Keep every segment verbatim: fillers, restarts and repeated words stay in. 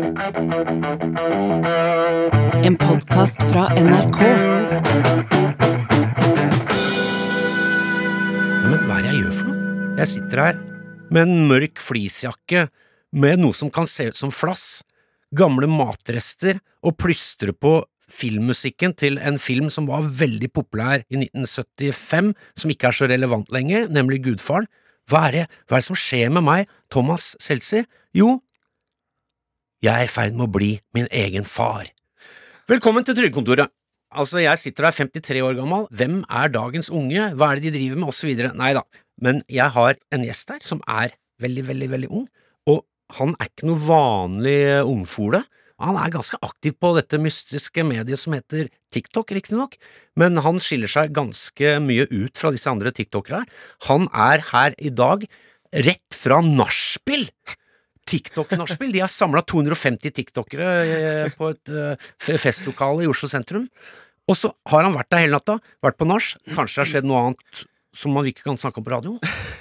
En podcast fra N R K. Men hva er det jeg gjør for noe? Jeg sitter her med en mørk fleecejakke med noe som kan se ut som flass, gamle matrester og plystre på filmmusikken til en film som var veldig populær i nitten syttifem, som ikke er så relevant lenger, nemlig Gudfaren. Hva er det, hva er det som skjer med meg, Thomas Seltzer? Jo, jeg er i ferd med å bli min egen far. Velkommen til Trygdekontoret. Altså, jeg sitter her femtitre år gammel. Hvem er dagens unge? Hva er det de driver med? Og så videre. Neida. Men jeg har en gjest her som er veldig, veldig, veldig ung, og han er ikke noe vanlig ungfole. Han er ganske aktiv på dette mystiske mediet som heter TikTok, riktig nok, men han skiller seg ganske mye ut fra disse andre TikTokere her. Han er her i dag rett fra nachspiel. TikTok-nachspiel. De har samlet to hundre og femti TikTokere på et festlokale i Oslo sentrum, og så har han vært der hele natta, vært på nach. Kanskje det har skjedd noe annet som man ikke kan snakke om på radio,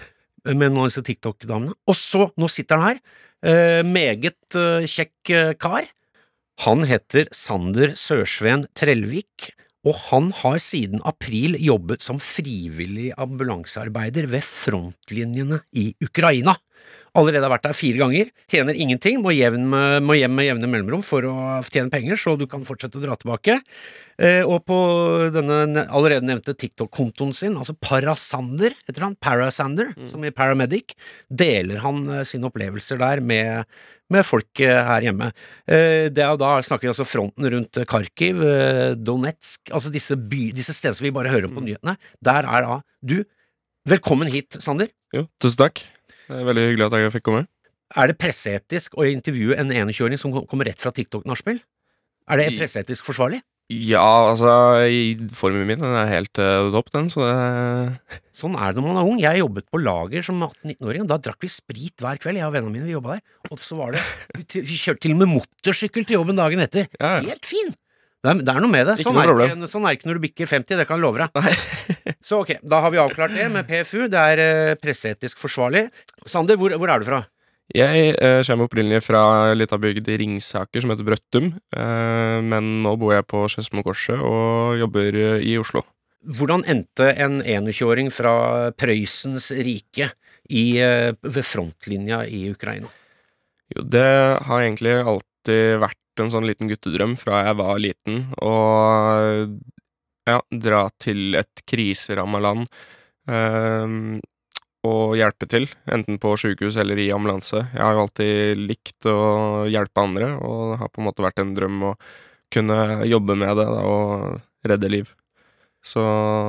med noen av disse TikTok-damene. Og så, nå sitter han her, meget kjekk kar. Han heter Sander Sørsven Trellvik, og han har siden april jobbet som frivillig ambulansearbeider ved frontlinjene i Ukraina. Allerede har vært der fire ganger, tjener ingenting, må hjem med, må hjem med jevne mellomrom for å tjene penger, så du kan fortsette å dra tilbake. Eh, og på denne allerede nevnte TikTok-kontoen sin, altså Parasander, heter han, Parasander, mm. som i Paramedic, deler han uh, sine opplevelser der med, med folk uh, her hjemme. Eh, det er, da snakker vi altså fronten rundt Kharkiv, uh, Donetsk, altså disse, by, disse steder som vi bare hører om på nyhetene. Der er da du. Velkommen hit, Sander. Jo, tusen takk. Det er veldig hyggelig at jeg fikk komme. Er det presseetisk å intervjue en enogtjue-åring som kommer rett fra TikTok-nachspiel? Er det presseetisk forsvarlig? Ja, altså, i formen min, den er helt uh, topp, den, så det... Sånn er det når man er ung. Jeg jobbet på lager som atten-nitten-åring, og da drakk vi sprit hver kveld, jeg og vennene mine, vi jobbet der, og så var det, vi kjørte til og med motorsykkel til jobben dagen etter. Ja, ja. Helt fin! Det er, det er noe med det. Sånn er, ikke, sånn er ikke når du bikker femti, det kan jeg love deg. Så ok, da har vi avklart det med P F U, det er uh, presseetisk forsvarlig. Sander, hvor, hvor er du fra? Jeg uh, kommer opprinnelig fra litt av bygd i Ringsaker som heter Brøttum, uh, men nå bor jeg på Skedsmokorset og jobber uh, i Oslo. Hvordan endte en enogtjue-åring fra Prøysens rike i, uh, ved frontlinja i Ukraina? Jo, det har egentlig alltid vært en sånn liten guttedrøm fra jeg var liten, og ja, dra til et kriserammet land um, og hjelpe til, enten på sykehus eller i ambulanse. Jeg har jo alltid likt å hjelpe andre, og det har på en måte vært en drøm å kunne jobbe med det da, og redde liv. Så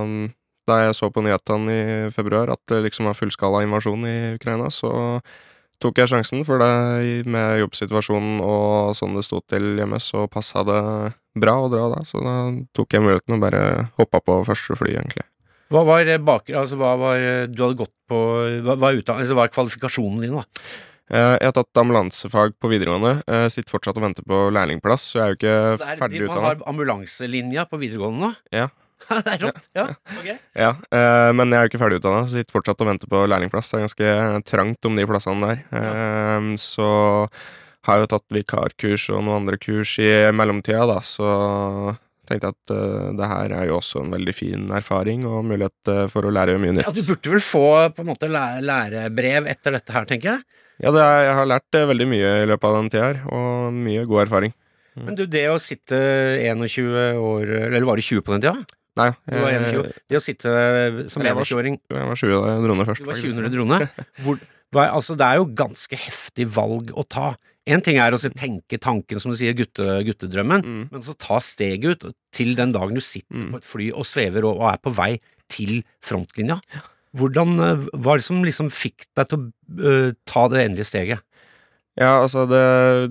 da jeg så på nyhetene i februar at det liksom var fullskala invasjon i Ukraina, så tok jeg sjansen, for det med jobbsituasjonen og sånn det stod til hjemme, så passet det bra å dra da, så da tok jeg muligheten og bare hoppet på første fly, egentlig. Hva var baker, altså hva var, du hadde gått på, hva var, utdann, altså, hva var kvalifikasjonen din da? Jeg har tatt ambulansefag på videregående, jeg sitter fortsatt og venter på lærlingplass, så jeg er jo ikke er, ferdig utdannet. Man har ambulanselinja på videregående nå? Ja. Det er rått, ja, ok. Ja, eh, men jeg er jo ikke ferdig utdannet, så sitter fortsatt og venter på lærlingplass. Det er ganske trangt om de plassene der. Eh, så har jeg jo tatt vikarkurs og noen andre kurs i mellomtida, da, så tenkte jeg at uh, det her er jo også en veldig fin erfaring og mulighet uh, for å lære mye nytt. Ja, du burde vel få på en måte læ- lærebrev etter dette her, tenker jeg? Ja, det er, jeg har lært uh, veldig mye i løpet av den tida her, og mye god erfaring. Mm. Men du, det å sitte enogtjue år, eller var det tjue på den tida? Nei, du var enogtjue. Det å sitte som enogtjue-åring. Jeg var tjue da jeg dro ned først. Du var tjue når du dro ned. Hvor, hva, altså, det er jo ganske heftig valg å ta. En ting er å tenke tanken, som du sier, gutte, guttedrømmen, mm. men så ta steget ut til den dagen du sitter mm. på et fly og svever og, og er på vei til frontlinja. Hvordan, hva er det som liksom fikk deg til å uh, ta det endelige steget? Ja, altså det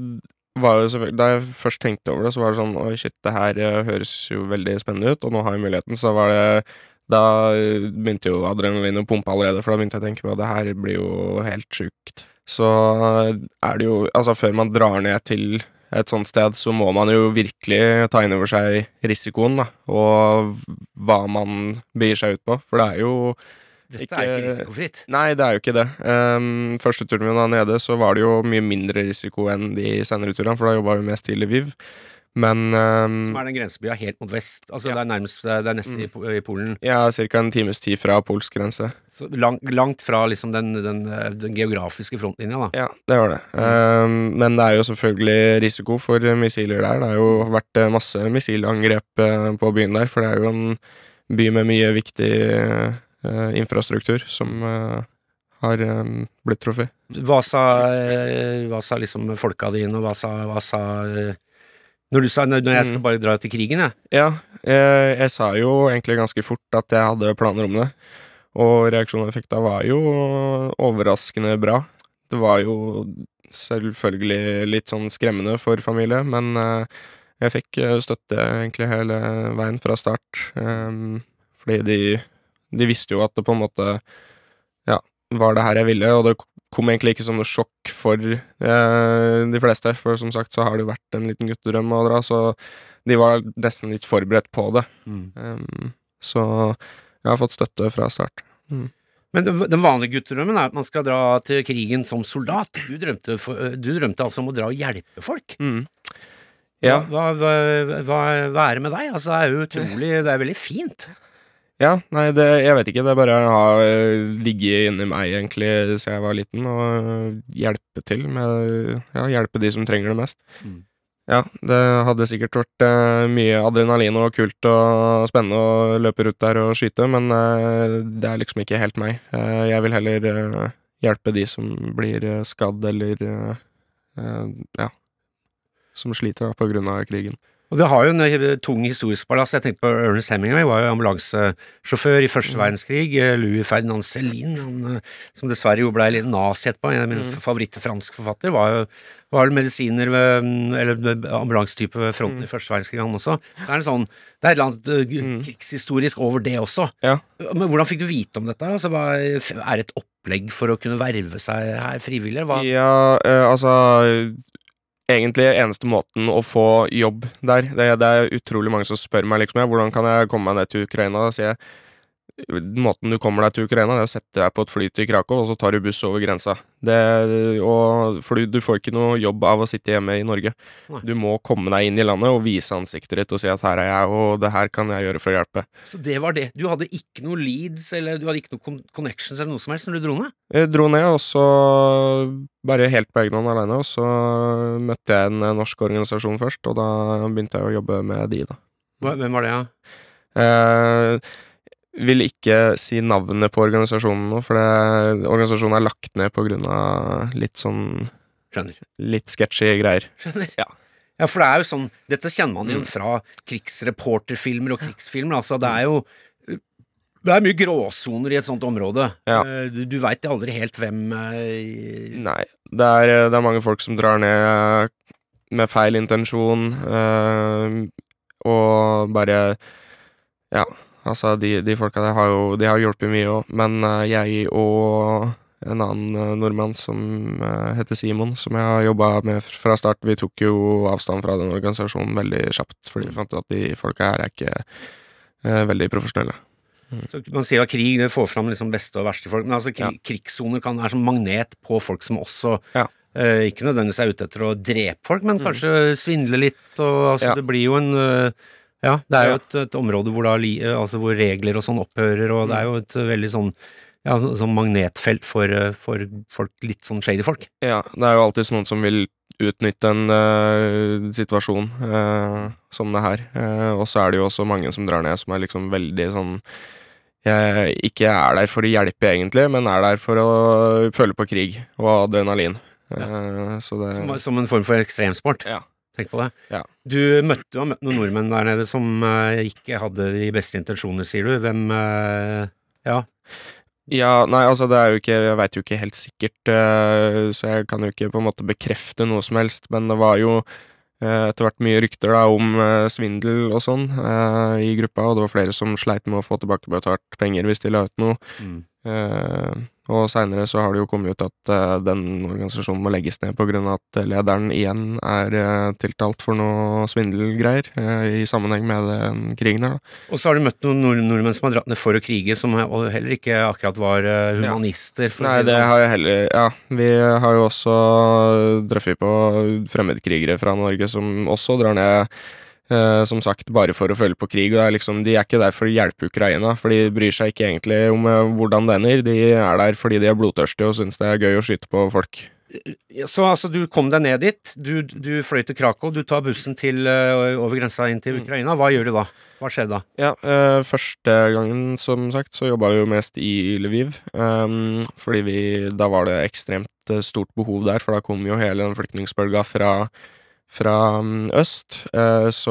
var jo selvfølgelig, da jeg først tenkte over det, så var det sånn, oi shit, det her høres jo veldig spennende ut, og nå har jeg muligheten, så var det, da begynte jo adrenalin å pumpe allerede, for da begynte jeg å tenke på at det her blir jo helt sykt. Så er det jo, altså før man drar ned til et sånt sted, så må man jo virkelig ta inn over seg risikoen, da, og hva man begir seg ut på, for det er jo Dette Ikke- er ikke risikofritt. Nei, det er jo ikke det. Um, første turen min der nede, så var det jo mye mindre risiko enn de senere turene, for da jobbet vi mest i Lviv. Men um, Som er den grensebya helt mot vest. Altså, Ja. det er nærmest, det er nesten Mm. i, Po- i Polen. jeg er cirka en times tid fra polsk grense. Så langt, langt fra liksom den, den, den geografiske frontlinja, da. Ja, det var det. Um, men det er jo selvfølgelig risiko for missiler der. Det har jo vært eh, masse missilangrep eh, på byen der, for det er jo en by med mye viktig eh, infrastruktur som eh, har eh, blitt truffet. Hva sa, eh, hva sa liksom folka dine, og hva sa, hva sa eh, Når du sa når jeg skal Mm. bare dra til krigen, jeg. Ja, jeg, jeg sa jo egentlig ganske fort at jeg hadde planer om det, og reaksjonen jeg fikk da var jo overraskende bra. Det var jo selvfølgelig litt sånn skremmende for familie, men eh, jeg fikk eh, støtte egentlig hele veien fra start, um, fordi de, de visste jo at det på en måte, ja, var det her jeg ville, og det kom egentlig ikke som noe sjokk for eh, de fleste, for som sagt så har det jo vært en liten guttedrøm å dra, så de var nesten litt forberedt på det. Um, så jeg har fått støtte fra start. Mm. Men den, den vanlige guttedrømmen er at man skal dra til krigen som soldat. Du drømte, for, du drømte altså om å dra og hjelpe folk. Mm. Ja. Hva, hva, hva, hva er det med deg? Altså, det er jo utrolig, det er veldig fint. Ja, nei, det, jeg vet ikke, det bare har eh, ligget inni meg egentlig siden jeg var liten, og hjelpe til med, ja, hjelpe de som trenger det mest. Mm. Ja, det hadde sikkert vært eh, mye adrenalin og kult og spennende å løpe ut der og skyte, men eh, det er liksom ikke helt meg. Eh, jeg vil heller eh, hjelpe de som blir eh, skadd eller, eh, eh, ja, som sliter da, på grunn av krigen. Og det har jo en eh, tung historisk ballast. Jeg tenker på Ernest Hemingway, var jo ambulansesjåfør i første verdenskrig. Eh, Louis Ferdinand Céline, han, eh, som dessverre jo ble litt nazi etterpå, en av mine Mm. favoritter fransk forfatter, var jo var det medisiner ved, mm, eller med ambulansetype ved fronten Mm. i første verdenskrig, han også. Det er en sånn, det er et eller annet eh, Mm. krigshistorisk over det også. Ja. Men hvordan fikk du vite om dette? her? Altså, hva er det et opplegg for å kunne verve seg her frivillig? eller Hva? Ja, eh, altså egentlig eneste måten å få jobb der. Det, det er utrolig mange som spør meg liksom, ja, hvordan kan jeg komme meg ned til Ukraina. Da sier jeg, måten du kommer deg til Ukraina, det er å sette deg på et fly til Krakow, og så tar du buss over grensa. Det, og, for du, du får ikke noe jobb av å sitte hjemme i Norge. Nei. Du må komme deg inn i landet og vise ansiktet ditt og si at her er jeg, og det her kan jeg gjøre for å hjelpe. Så det var det. Du hadde ikke noe leads, eller du hadde ikke noe con- connections eller noe som helst når du dro ned? Jeg dro ned, og så bare helt på egen hånd alene, og så møtte jeg en norsk organisasjon først, og da begynte jeg å jobbe med de, da. Hva- Hvem var det, ja? Eh, vil ikke si navnet på organisasjonen nå, for det, organisasjonen er lagt ned på grunn av litt sånn, Skjønner. litt sketchy greier. Skjønner. Ja. Ja, for det er jo sånn, dette kjenner man jo Mm. fra krigsreporterfilmer og krigsfilmer, altså det er jo det er mye gråsoner i et sånt område. Ja. Eh, Du, du vet jo aldri helt hvem eh, Nei, det er, det er mange folk som drar ned med feil intensjon, eh, og bare, ja, altså de, de folka der har jo, de har hjulpet mye også, men eh, jeg og en annen eh, nordmann som eh, heter Simon, som jeg har jobbet med fra start, vi tok jo avstand fra den organisasjonen veldig kjapt, fordi vi fant ut at de folka her er ikke eh, veldig profesjonelle. så Man sier at krig det får fram liksom beste og verste folk, men altså krig, Ja. krigssoner kan være som magnet på folk som også Ja. eh, ikke nødvendigvis er ute etter å drepe folk, men Mm. kanskje svindle litt, og altså Ja. det blir jo en eh, ja, det er jo Ja. et, et område hvor, da, li- eh, altså hvor regler og sånn opphører, og det er jo et eh, veldig sånn ja, sånn magnetfelt for, eh, for folk, litt sånn shady folk. Ja, det er jo alltid noen som vil utnytte en eh, situasjon eh, som det her. Eh, og så er det jo også mange som drar ned som er liksom veldig sånn jeg ikke er der for å hjelpe egentlig, men er der for å føle på krig og adrenalin. Eh, så det Som, som en form for ekstremsport. Ja. Tenk på det. Ja. Du møtte, du har møtt noen nordmenn der nede som eh, ikke hadde de beste intensjoner, sier du. Hvem eh, Ja. Ja, nei, altså det er jo ikke, jeg vet jo ikke helt sikkert, eh, så jeg kan jo ikke på en måte bekrefte noe som helst, men det var jo eh, etter hvert mye rykter da om eh, svindel og sånn eh, i gruppa, og det var flere som sleit med å få tilbakebetalt penger hvis de la ut noe. Mm. Eh, og senere så har det jo kommet ut at eh, den organisasjonen må legges ned på grunn av at lederen igjen er eh, tiltalt for noe svindelgreier eh, i sammenheng med den krigen her, da. Og så har du møtt noen nord nordmenn som har dratt ned for å krige, som heller ikke akkurat var uh, humanister. For Nei, å si det sånn. har jeg heller, ja. Vi har jo også drøffet på fremmedkrigere fra Norge som også drar ned Uh, som sagt, bare for å følge på krig, og det er liksom, de er ikke der for å hjelpe Ukraina, for de bryr seg ikke egentlig om uh, hvordan det ender, de er der fordi de er blodtørstige og synes det er gøy å skyte på folk. Så altså, du kom deg ned dit, du, du fløy til Krakow, du tar bussen til, uh, over grensa inn til Ukraina, hva gjør du da? Hva skjer da? Ja, uh, første gangen, som sagt, så jobbet jeg jo mest i Lviv, um, fordi vi, da var det ekstremt uh, stort behov der, for da kom jo hele den flyktningsbølga fra fra øst, eh, så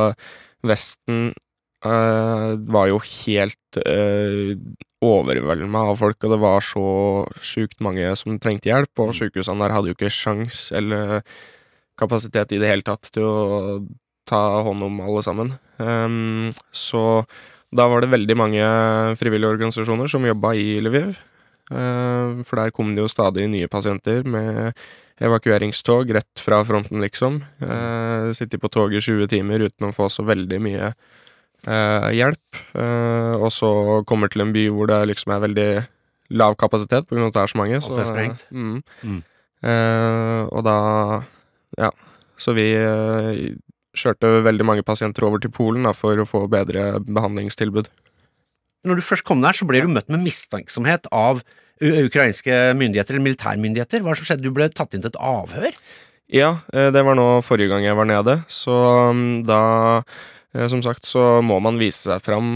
Vesten eh, var jo helt eh, overveldet av folk, og det var så sykt mange som trengte hjelp, og sykehusene der hadde jo ikke sjans eller kapasitet i det hele tatt til å ta hånd om alle sammen. Um, så da var det veldig mange frivillige organisasjoner som jobbet i Lviv, uh, for der kom det jo stadig nye pasienter med evakueringstog rett fra fronten, liksom. Eh, sitter på toget i tjue timer uten å få så veldig mye eh, hjelp. Eh, og så kommer til en by hvor det liksom er veldig lav kapasitet, på grunn av at det er så mange. Alt er sprengt. Mm. Mm. Eh, og da, ja, så vi eh, kjørte veldig mange pasienter over til Polen da, for å få bedre behandlingstilbud. Når du først kom der, så ble du møtt med mistanksomhet av ukrainske myndigheter eller militærmyndigheter. Hva som skjedde? Du ble tatt inn til et avhør? Ja, det var nå forrige gang jeg var nede, så da, som sagt, så må man vise seg fram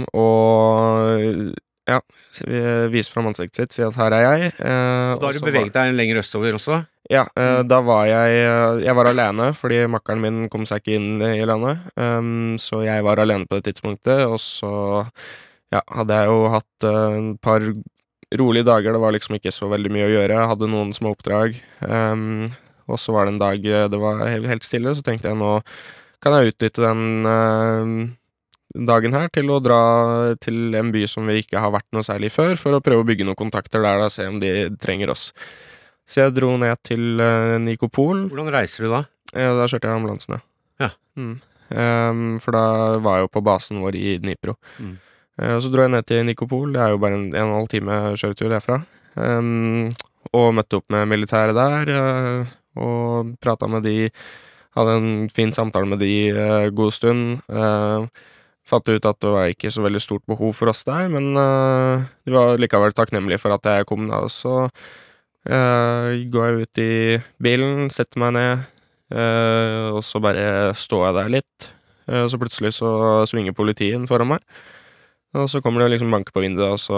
og, ja, vise fram ansiktet sitt, si at her er jeg. Og da har du beveget deg lenger østover også? Ja, da var jeg, jeg var alene, fordi makkeren min kom seg ikke inn i landet, så jeg var alene på det tidspunktet, og så, ja, hadde jeg jo hatt et par rolige dager, det var liksom ikke så veldig mye å gjøre, jeg hadde noen små oppdrag, um, og så var det en dag det var helt stille, så tenkte jeg nå kan jeg utnytte den uh, dagen her til å dra til en by som vi ikke har vært noe særlig før, for å prøve å bygge noen kontakter der da, se om de trenger oss. Så jeg dro ned til uh, Nikopol. Hvordan reiser du da? Ja, da kjørte jeg ambulansen, ja. Mm. Um, for da var jeg jo på basen vår i Dnipro. Mm. Uh, så dro jeg ned til Nikopol, det er jo bare en en og en halv time kjøretur derfra, um, og møtte opp med militæret der, uh, og pratet med de, hadde en fin samtale med de uh, god stund, uh, fant ut at det var ikke så veldig stort behov for oss der, men uh, de var likevel takknemlige for at jeg kom da, og så uh, går jeg ut i bilen, setter meg ned, uh, og så bare står jeg der litt, uh, så plutselig så svinger politien foran meg, og så kommer det liksom banke på vinduet, og så,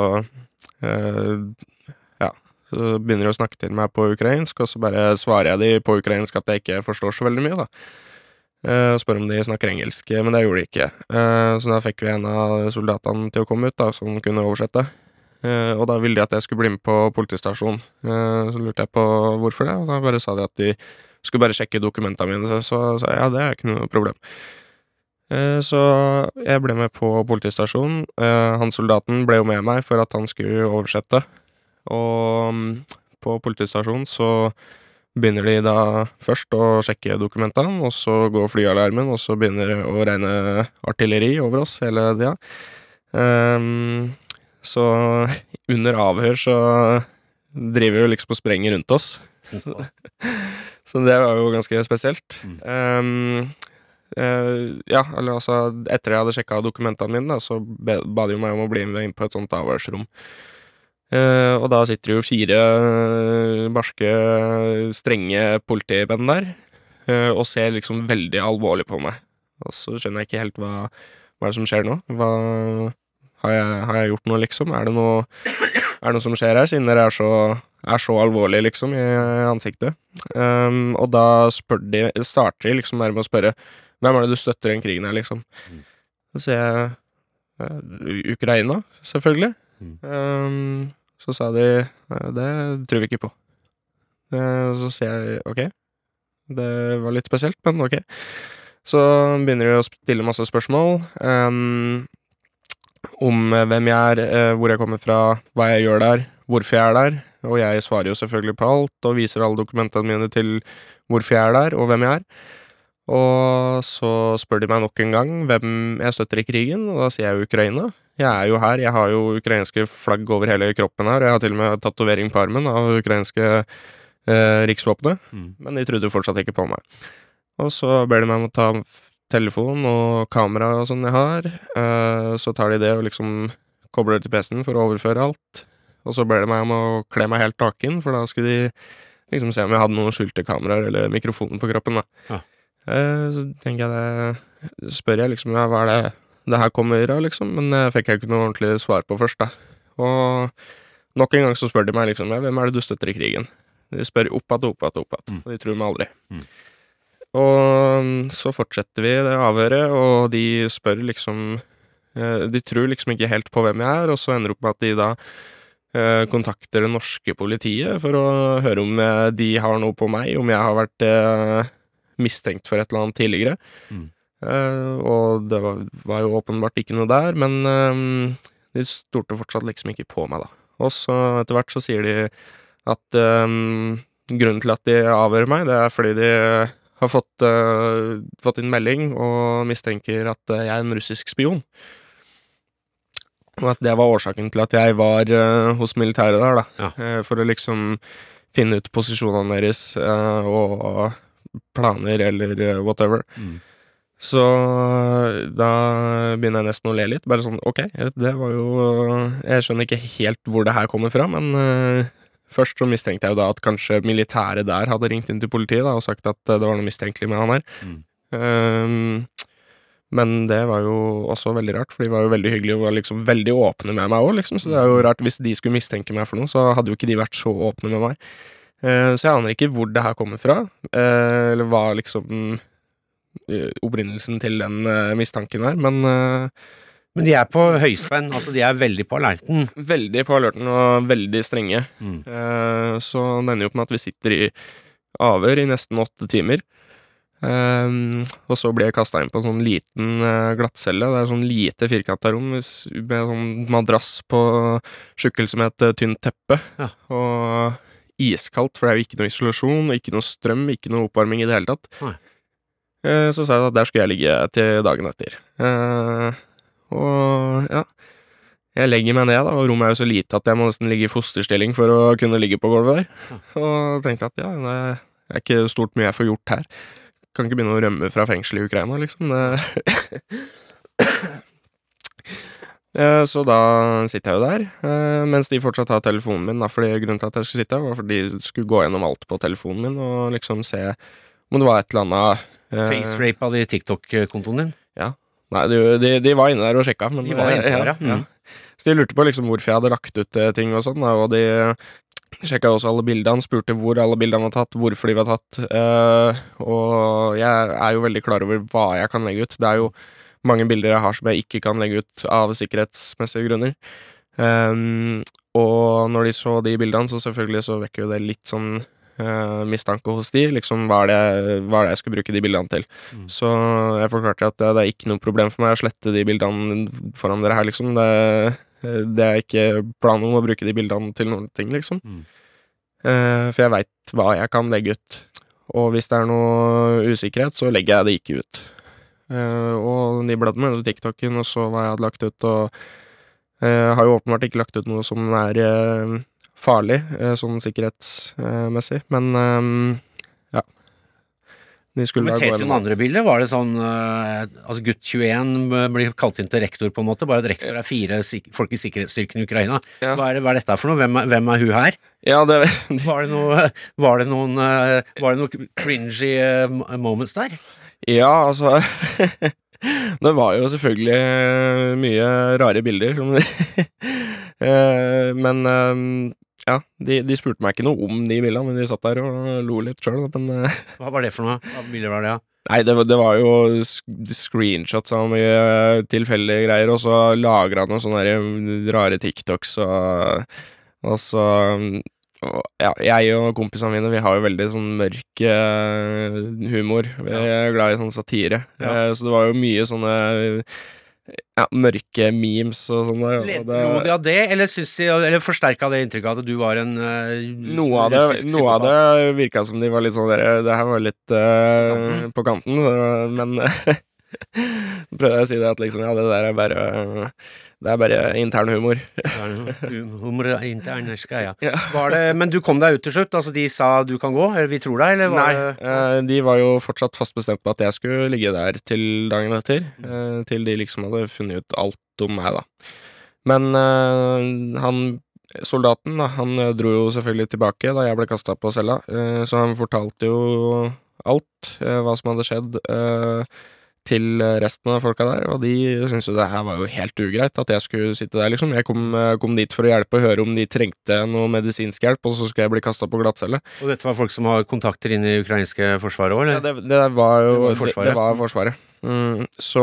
eh, ja, så begynner de å snakke til meg på ukrainsk, og så bare svarer jeg de på ukrainsk at jeg ikke forstår så veldig mye, da. Eh, og spør om de snakker engelsk, men det gjorde de ikke. Eh, så da fikk vi en av soldatene til å komme ut, da, som kunne oversette. Eh, og da ville de at jeg skulle bli med på politistasjonen. Eh, så lurte jeg på hvorfor det, og da bare sa de at de skulle bare sjekke dokumentene mine, så sa jeg, ja, det er ikke noe problem. Så jeg ble med på politistasjonen. Han soldaten ble jo med meg for at han skulle oversette. Og på politistasjonen så begynner de da først å sjekke dokumentene, og så går flyalarmen, og så begynner de å regne artilleri over oss hele tida. Så under avhør så driver de liksom og sprenger rundt oss. Så, så det var jo ganske spesielt. Um, Uh, ja, eller altså, etter jeg hadde sjekket dokumentene mine, da, så ba de jo meg om å bli med inn på et sånt avhørsrom. Uh, og da sitter jo fire uh, barske, strenge politimenn der, uh, og ser liksom veldig alvorlig på meg. Og så skjønner jeg ikke helt hva, hva er det som skjer nå. Hva, har, jeg, har jeg gjort noe, liksom? Er det noe, er det noe som skjer her, siden dere er så, er så alvorlig, liksom, i ansiktet? Um, og da spør de, starter de liksom bare med å spørre, hvem er det du støtter den krigen her, liksom? Mm. Så sier jeg, uh, Ukraina, selvfølgelig. Mm. Um, så sa de, det tror vi ikke på. Uh, så sier jeg, ok, det var litt spesielt, men ok. Så begynner de å stille masse spørsmål, um, om eh, hvem jeg er, eh, hvor jeg kommer fra, hva jeg gjør der, hvorfor jeg er der, og jeg svarer jo selvfølgelig på alt, og viser alle dokumentene mine til hvorfor jeg er der, og hvem jeg er. Og så spør de meg nok en gang hvem jeg støtter i krigen, og da sier jeg jo Ukraina. Jeg er jo her, jeg har jo ukrainske flagg over hele kroppen her, jeg har til og med tatovering på armen av ukrainske eh, riksvåpenet, Mm. men de trodde jo fortsatt ikke på meg. Og så ber de meg om å ta telefon og kamera og sånn jeg har, eh, så tar de det og liksom kobler det til P C-en for å overføre alt, og så ber de meg om å kle meg helt naken, for da skulle de liksom se om jeg hadde noen skjulte kameraer eller mikrofonen på kroppen da. Ja. Eh, så tenker jeg det, spør jeg liksom, ja, hva er det det her kommer av, liksom, men jeg fikk jeg ikke noe ordentlig svar på først da. Og nok en gang så spør de meg liksom, ja, hvem er det du støtter i krigen? De spør opp at, opp at, opp at, Mm. og de tror meg aldri. Mm. Og så fortsetter vi det avhøret, og de spør liksom, eh, de tror liksom ikke helt på hvem jeg er, og så ender det opp med at de da eh, kontakter det norske politiet for å høre om eh, de har noe på meg, om jeg har vært eh, mistenkt for et eller annet tidligere. Mm. Eh, og det var, var jo åpenbart ikke noe der, men eh, de stolte fortsatt liksom ikke på meg da. Og så etter hvert så sier de at eh, grunnen til at de avhører meg, det er fordi de har fått, eh, fått en melding og mistenker at eh, jeg er en russisk spion. Og at det var årsaken til at jeg var eh, hos militæret der da, Ja. eh, for å liksom finne ut posisjonene deres eh, og planer eller eh, whatever. Mm. Så da begynner jeg nesten å le litt, bare sånn, ok, det var jo, jeg skjønner ikke helt hvor det her kommer fra, men uh, først så mistenkte jeg jo da at kanskje militæret der hadde ringt inn til politiet da, og sagt at uh, det var noe mistenkelig med han her. Mm. Um, men det var jo også veldig rart, for de var jo veldig hyggelige og var liksom veldig åpne med meg også, liksom, så det er jo rart hvis de skulle mistenke meg for noe, så hadde jo ikke de vært så åpne med meg. Uh, så jeg aner ikke hvor det her kommer fra, uh, eller hva liksom opprinnelsen til den uh, mistanken her, men uh, Men de er på høyspenn, altså de er veldig på alerten. veldig på alerten og veldig strenge. Mm. Uh, så det ender jo opp med at vi sitter i avhør i nesten åtte timer. Um, og så blir jeg kastet inn på en sånn liten uh, glattcelle. Det er sånn lite firkantet rom hvis- med sånn madrass på tjukkelse med et uh, tynt teppe. Ja. Og iskaldt, for det er jo ikke noe isolasjon, ikke noe strøm, ikke noe oppvarming i det hele tatt. Nei. Eh, Så sa jeg at der skulle jeg ligge til dagen etter. Eh, og ja, jeg legger meg ned da, og rommet er jo så lite at jeg må nesten ligge i fosterstilling for å kunne ligge på gulvet der. Ja. Og tenkte at ja, det er ikke stort mye jeg får gjort her. Kan ikke begynne å rømme fra fengsel i Ukraina, liksom. Det Eh, Så da sitter jeg jo der, eh, mens de fortsatt har telefonen min, da, fordi grunnen til at jeg skulle sitte her var fordi de skulle gå gjennom alt på telefonen min, og liksom se om det var et eller annet eh, Facerape av de TikTok-kontoen din. Nei, de, de, de var inne der og sjekka, men De var inne der, ja. ja. Mm. Så de lurte på liksom hvorfor jeg hadde lagt ut eh, ting og sånn, da, og de sjekka også alle bildene, spurte hvor alle bildene var tatt, hvorfor de var tatt, eh, og jeg er jo veldig klar over hva jeg kan legge ut. Det er jo mange bilder jeg har som jeg ikke kan legge ut av sikkerhetsmessige grunner. Um, og når de så de bildene, så selvfølgelig så vekker jo det litt sånn uh, mistanke hos de, liksom hva er, det, hva er det jeg skal bruke de bildene til. Mm. Så jeg forklarte at det, det er ikke noe problem for meg å slette de bildene foran dere her, liksom. Det, det er ikke planen om å bruke de bildene til noen ting, liksom. Mm. Uh, for jeg vet hva jeg kan legge ut. Og hvis det er noe usikkerhet, så legger jeg det ikke ut. Uh, og de bladde med TikToken, og så hva jeg hadde lagt ut, og uh, har jo åpenbart ikke lagt ut noe som er uh, farlig, uh, sånn sikkerhetsmessig, men um, ja. De skulle da gå Kommenterte gjennom noen alt. andre bilder, var det sånn uh, altså gutt tjueen blir kalt inn til rektor på en måte, bare at rektor er fire sik folk i sikkerhetsstyrken i Ukraina. Ja. Hva er det, hva er dette for noe? Hvem er, hvem er hun her? Ja, det, Var det noe, var det noen, uh, var det noen cringy uh, moments der? ja, altså det var jo selvfølgelig mye rare bilder som Eh, men eh, ja, de, de spurte meg ikke noe om de bildene, men de satt der og lo litt selv, men eh, Hva var det for noe? Hva bilder var det, ja? nei, det, var- det var jo sk- screenshots av mye tilfeldige greier, og så lagret han noen sånne der rare TikToks, og, og så og, ja, jeg og kompisene mine, vi har jo veldig sånn mørk eh, humor. Vi er glad i sånn satire. Ja. Eh, så det var jo mye sånne ja, mørke memes og sånn der. Le- Og det, Lo de av det, eller, synes de, eller forsterka det inntrykket at du var en uh, noe av det, russisk noe av psykopat? det virka som de var litt sånn der, det her var litt eh, på kanten, så- men prøvde jeg å si det at liksom, ja, det der er bare det er bare intern humor. Humor intern, skal jeg. Ja. Var det, men du kom deg ut til slutt? Altså de sa du kan gå, eller vi tror deg, eller var Nei, det eh, de var jo fortsatt fast bestemt på at jeg skulle ligge der til dagen etter, eh, til de liksom hadde funnet ut alt om meg, da. Men eh, han, soldaten, da, han eh, dro jo selvfølgelig tilbake da jeg ble kastet på cella, eh, så han fortalte jo alt, eh, hva som hadde skjedd, eh, til resten av folka der, og de syntes jo det her var jo helt ugreit at jeg skulle sitte der, liksom. Jeg kom, eh, kom dit for å hjelpe og høre om de trengte noe medisinsk hjelp, og så skulle jeg bli kastet på glattcelle. Og dette var folk som har kontakter inn i ukrainske forsvaret også, Ja, eller? det, det var jo Det var det, Forsvaret. det var Forsvaret. Mm, så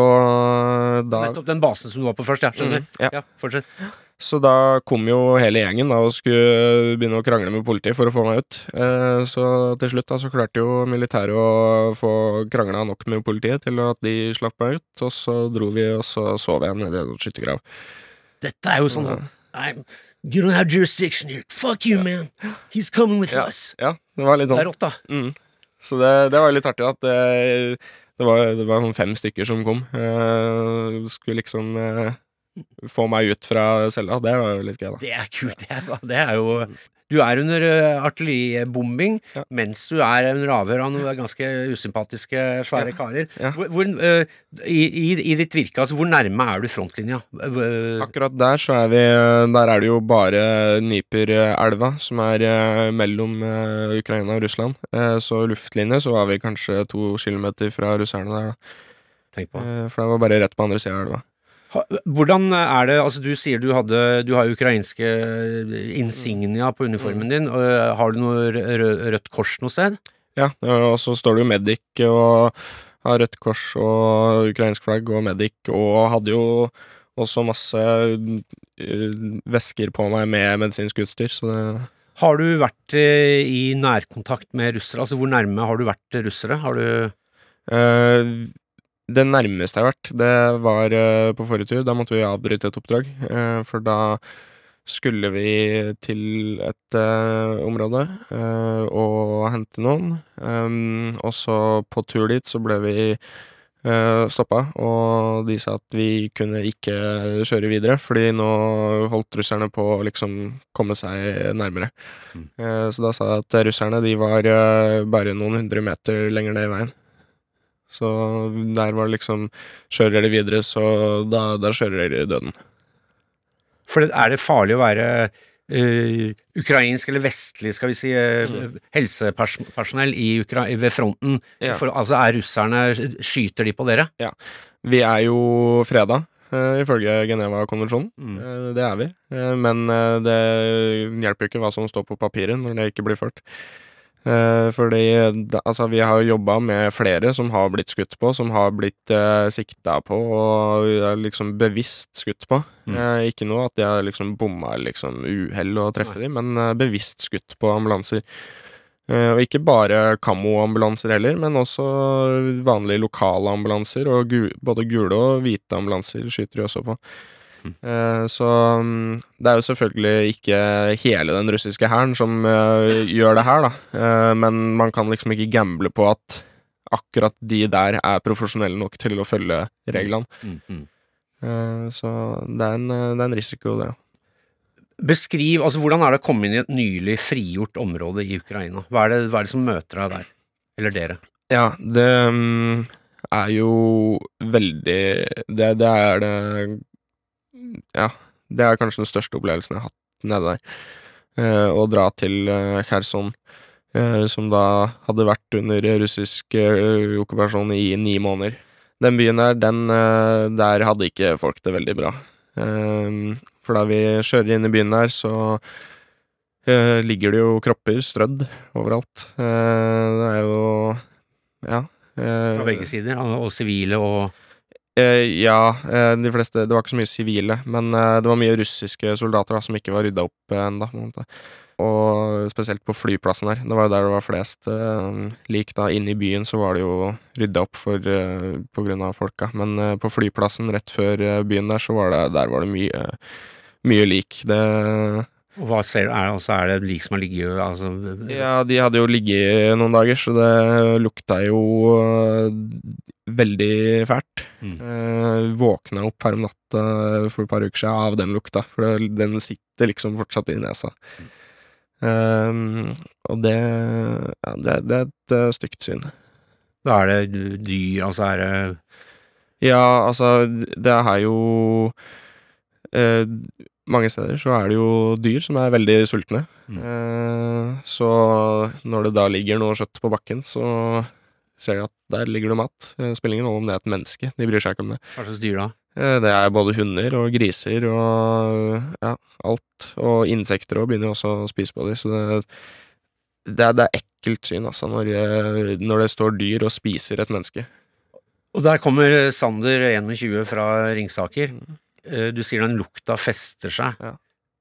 da Nettopp den basen som du var på først, ja, skjønner. Mm, ja. Ja, fortsett. Så da kom jo hele gjengen da og skulle begynne å krangle med politiet for å få meg ut. Eh, så til slutt da så klarte jo militæret å få krangla nok med politiet til at de slapp meg ut, og så dro vi, og så sov jeg nede i en skyttergrav. Dette er jo sånn I'm, You don't have jurisdiction here. Fuck you, man. He's coming with Ja. us. Ja, det var litt Det er sånn. rått, da. Mm. Så det, det var litt artig at det, det var, det var sånn fem stykker som kom. Eh, skulle liksom eh, få meg ut fra cella. Det var jo litt gøy, da. Det er kult. Det er, det er jo Du er under uh, artilleribombing Ja. mens du er under avhør av noen ganske usympatiske, svære Ja. karer. Ja. Hvor, hvor, uh, i, i, I ditt virke, altså, hvor nærme er du frontlinja? Uh, Akkurat der så er vi Der er det jo bare Dniperelva som er eh, mellom eh, Ukraina og Russland. Eh, så luftlinje så var vi kanskje to kilometer fra russerne der, da. Tenk på. Eh, for det var bare rett på andre sida av elva. Ha- Hvordan er det, altså du sier du hadde Du har ukrainske insignia på uniformen din, og uh, har du noe rø- rø- rødt kors noe sted? Ja, og så står det jo Medic og har Rødt Kors og ukrainsk flagg og Medic, og hadde jo også masse eh, vesker på meg med medisinsk utstyr, så det Har du vært uh, i nærkontakt med russere? Altså hvor nærme har du vært russere? Har du Eh, det nærmeste jeg har vært, det var eh, på forrige tur. Da måtte vi avbryte et oppdrag, eh, for da skulle vi til et eh, område eh, og hente noen. Um, og så på tur dit så ble vi uh, stoppa, og de sa at vi kunne ikke kjøre videre, fordi nå holdt russerne på å liksom komme seg nærmere. Mm. Eh, så da sa jeg at russerne de var eh, bare noen hundre meter lenger ned i veien. Så der var det liksom Kjører dere videre, så da, da kjører dere i døden. For det, er det farlig å være uh, ukrainsk eller vestlig, skal vi si, uh, Mm. helsepersonell i Ukra ved fronten? Ja. For, altså er russerne Skyter de på dere? Vi er jo freda, eh, ifølge Geneva-konvensjonen. Mm. Eh, det er vi. Eh, men eh, det hjelper jo ikke hva som står på papiret når det ikke blir ført. Eh, fordi da, altså, vi har jobba med flere som har blitt skutt på, som har blitt eh, sikta på og er liksom bevisst skutt på. Mm. Eh, ikke noe at de har liksom bomma liksom uhell å treffe Nei. dem, men eh, bevisst skutt på ambulanser. Eh, og ikke bare kammo-ambulanser heller, men også vanlige lokale ambulanser, og gu både gule og hvite ambulanser skyter de også på. Mm. Eh, så mm, det er jo selvfølgelig ikke hele den russiske hæren som eh, gjør det her, da. Eh, men man kan liksom ikke gamble på at akkurat de der er profesjonelle nok til å følge reglene. Mm. Mm. Eh, så det er en, det er en risiko, det. Beskriv, altså hvordan er det å komme inn i et nylig frigjort område i Ukraina? Hva er det, hva er det som møter deg der? Eller dere? Ja, det mm, er jo veldig det, det er det Ja, det er kanskje den største opplevelsen jeg har hatt nede der. Eh, å dra til eh, Kherson, eh, som da hadde vært under russisk eh, okkupasjon i ni måneder. Den byen der, den, eh, der hadde ikke folk det veldig bra. Eh, for da vi kjører inn i byen der, så eh, ligger det jo kropper strødd overalt. Eh, det er jo Ja. eh, Fra begge sider, og og sivile og Eh, ja, eh, de fleste, det var ikke så mye sivile, men eh, det var mye russiske soldater da, som ikke var rydda opp eh, enda, på en måte. og spesielt på flyplassen her. Det var jo der det var flest uh, lik da. Inne i byen så var det jo ryddet opp for, uh, på grunn av folka. Men uh, på flyplassen rett før uh, byen der, så var det, der var det mye, mye lik. Det... Og hva ser du? Er, altså, er det lik som har ligget altså... Ja, de hadde jo ligget noen dager, så det lukta jo uh, veldig fælt. Mm. Uh, våkna opp her om natta for et par uker siden av den lukta, for det, den sitter liksom fortsatt i nesa. Mm. Uh, og det, ja, det, det er et uh, stygt syn. Da er det dyr, altså er det... Ja, altså, det er jo... Uh, mange steder så er det jo dyr som er veldig sultne. Mm. Eh, så når det da ligger noe kjøtt på bakken, så ser de at der ligger det mat. Det spiller ingen rolle om det er et menneske. De bryr seg ikke om det. Hva slags dyr da? Eh, det er både hunder og griser og ja, alt. Og insekter også begynner også å spise på dem. Så det, det, er, det er ekkelt syn, altså, når, når det står dyr og spiser et menneske. Og der kommer Sander tjueen fra Ringsaker. Mm. Du sier den lukta fester seg. Ja.